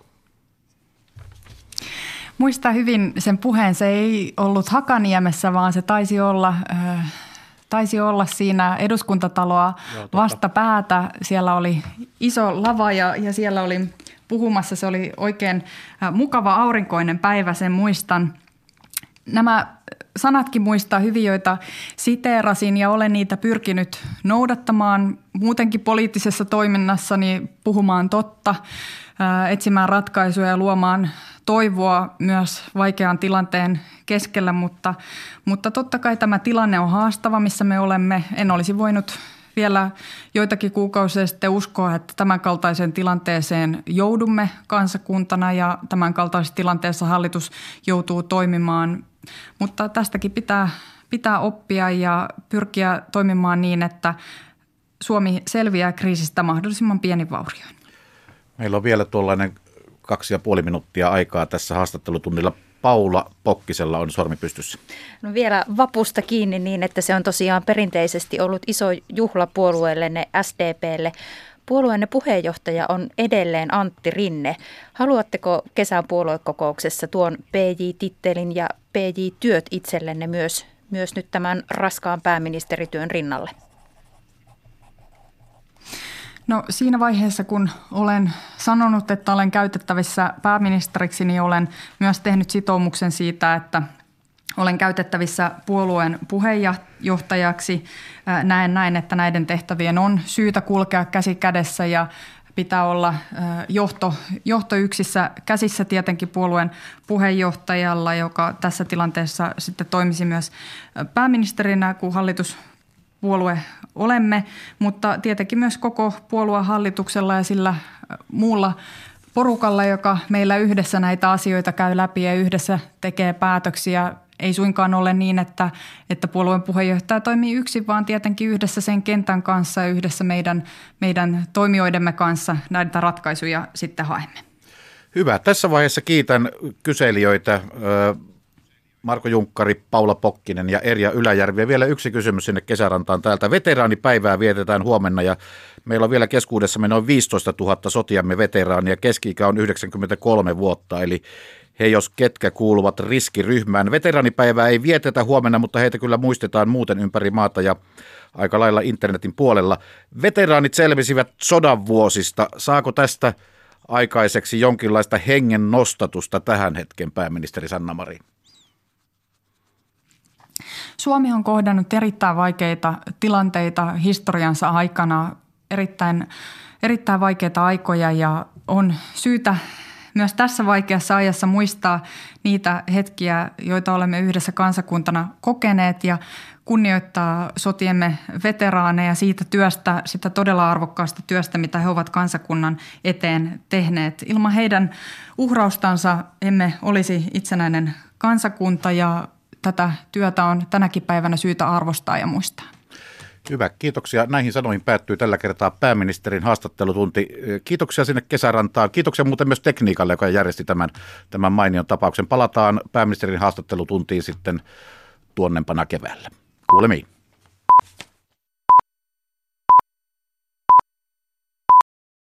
Muistaa hyvin sen puheen. Se ei ollut Hakaniemessä, vaan se taisi olla, äh, taisi olla siinä eduskuntataloa Joo, vastapäätä. Siellä oli iso lava ja, ja siellä oli puhumassa. Se oli oikein äh, mukava aurinkoinen päivä, sen muistan. Nämä sanatkin muistaa hyvin, joita siteerasin, ja olen niitä pyrkinyt noudattamaan muutenkin poliittisessa toiminnassani, puhumaan totta, äh, etsimään ratkaisuja ja luomaan toivoa myös vaikean tilanteen keskellä, mutta, mutta totta kai tämä tilanne on haastava, missä me olemme. En olisi voinut vielä joitakin kuukausia sitten uskoa, että tämän kaltaiseen tilanteeseen joudumme kansakuntana ja tämän kaltaisessa tilanteessa hallitus joutuu toimimaan. Mutta tästäkin pitää, pitää oppia ja pyrkiä toimimaan niin, että Suomi selviää kriisistä mahdollisimman pienin vaurioin. Meillä on vielä tuollainen kaksi ja puoli minuuttia aikaa tässä haastattelutunnilla. Paula Pokkisella on sormi pystyssä. No vielä vapusta kiinni niin, että se on tosiaan perinteisesti ollut iso juhla puolueellenne S D P:lle. Puolueenne puheenjohtaja on edelleen Antti Rinne. Haluatteko kesän puoluekokouksessa tuon P J-tittelin ja P J-työt itsellenne myös, myös nyt tämän raskaan pääministerityön rinnalle? No siinä vaiheessa, kun olen sanonut, että olen käytettävissä pääministeriksi, niin olen myös tehnyt sitoumuksen siitä, että olen käytettävissä puolueen puheenjohtajaksi. Näen näin, että näiden tehtävien on syytä kulkea käsi kädessä ja pitää olla johto, johtoyksissä käsissä tietenkin puolueen puheenjohtajalla, joka tässä tilanteessa sitten toimisi myös pääministerinä, kun hallitus puolue olemme, mutta tietenkin myös koko puoluehallituksella ja sillä muulla porukalla, joka meillä yhdessä näitä asioita käy läpi ja yhdessä tekee päätöksiä. Ei suinkaan ole niin, että, että puolueen puheenjohtaja toimii yksin, vaan tietenkin yhdessä sen kentän kanssa ja yhdessä meidän, meidän toimijoidemme kanssa näitä ratkaisuja sitten haemme. Hyvä. Tässä vaiheessa kiitän kyselijöitä. Marko Junkkari, Paula Pokkinen ja Erja Yläjärvi. Ja vielä yksi kysymys sinne kesärantaan täältä. Veteraanipäivää vietetään huomenna ja meillä on vielä keskuudessamme noin viisitoista tuhatta sotiamme veteraania. Keski-ikä on yhdeksänkymmentäkolme vuotta, eli he jos ketkä kuuluvat riskiryhmään. Veteraanipäivää ei vietetä huomenna, mutta heitä kyllä muistetaan muuten ympäri maata ja aika lailla internetin puolella. Veteraanit selvisivät sodan vuosista. Saako tästä aikaiseksi jonkinlaista hengen nostatusta tähän hetken, pääministeri Sanna Marin? Suomi on kohdannut erittäin vaikeita tilanteita historiansa aikana, erittäin, erittäin vaikeita aikoja, ja on syytä myös tässä vaikeassa ajassa muistaa niitä hetkiä, joita olemme yhdessä kansakuntana kokeneet, ja kunnioittaa sotiemme veteraaneja siitä työstä, sitä todella arvokkaasta työstä, mitä he ovat kansakunnan eteen tehneet. Ilman heidän uhraustansa emme olisi itsenäinen kansakunta, ja tätä työtä on tänäkin päivänä syytä arvostaa ja muistaa. Hyvä, kiitoksia. Näihin sanoihin päättyy tällä kertaa pääministerin haastattelutunti. Kiitoksia sinne kesärantaan. Kiitoksia muuten myös tekniikalle, joka järjesti tämän, tämän mainion tapauksen. Palataan pääministerin haastattelutuntiin sitten tuonnempana keväällä. Kuulemiin.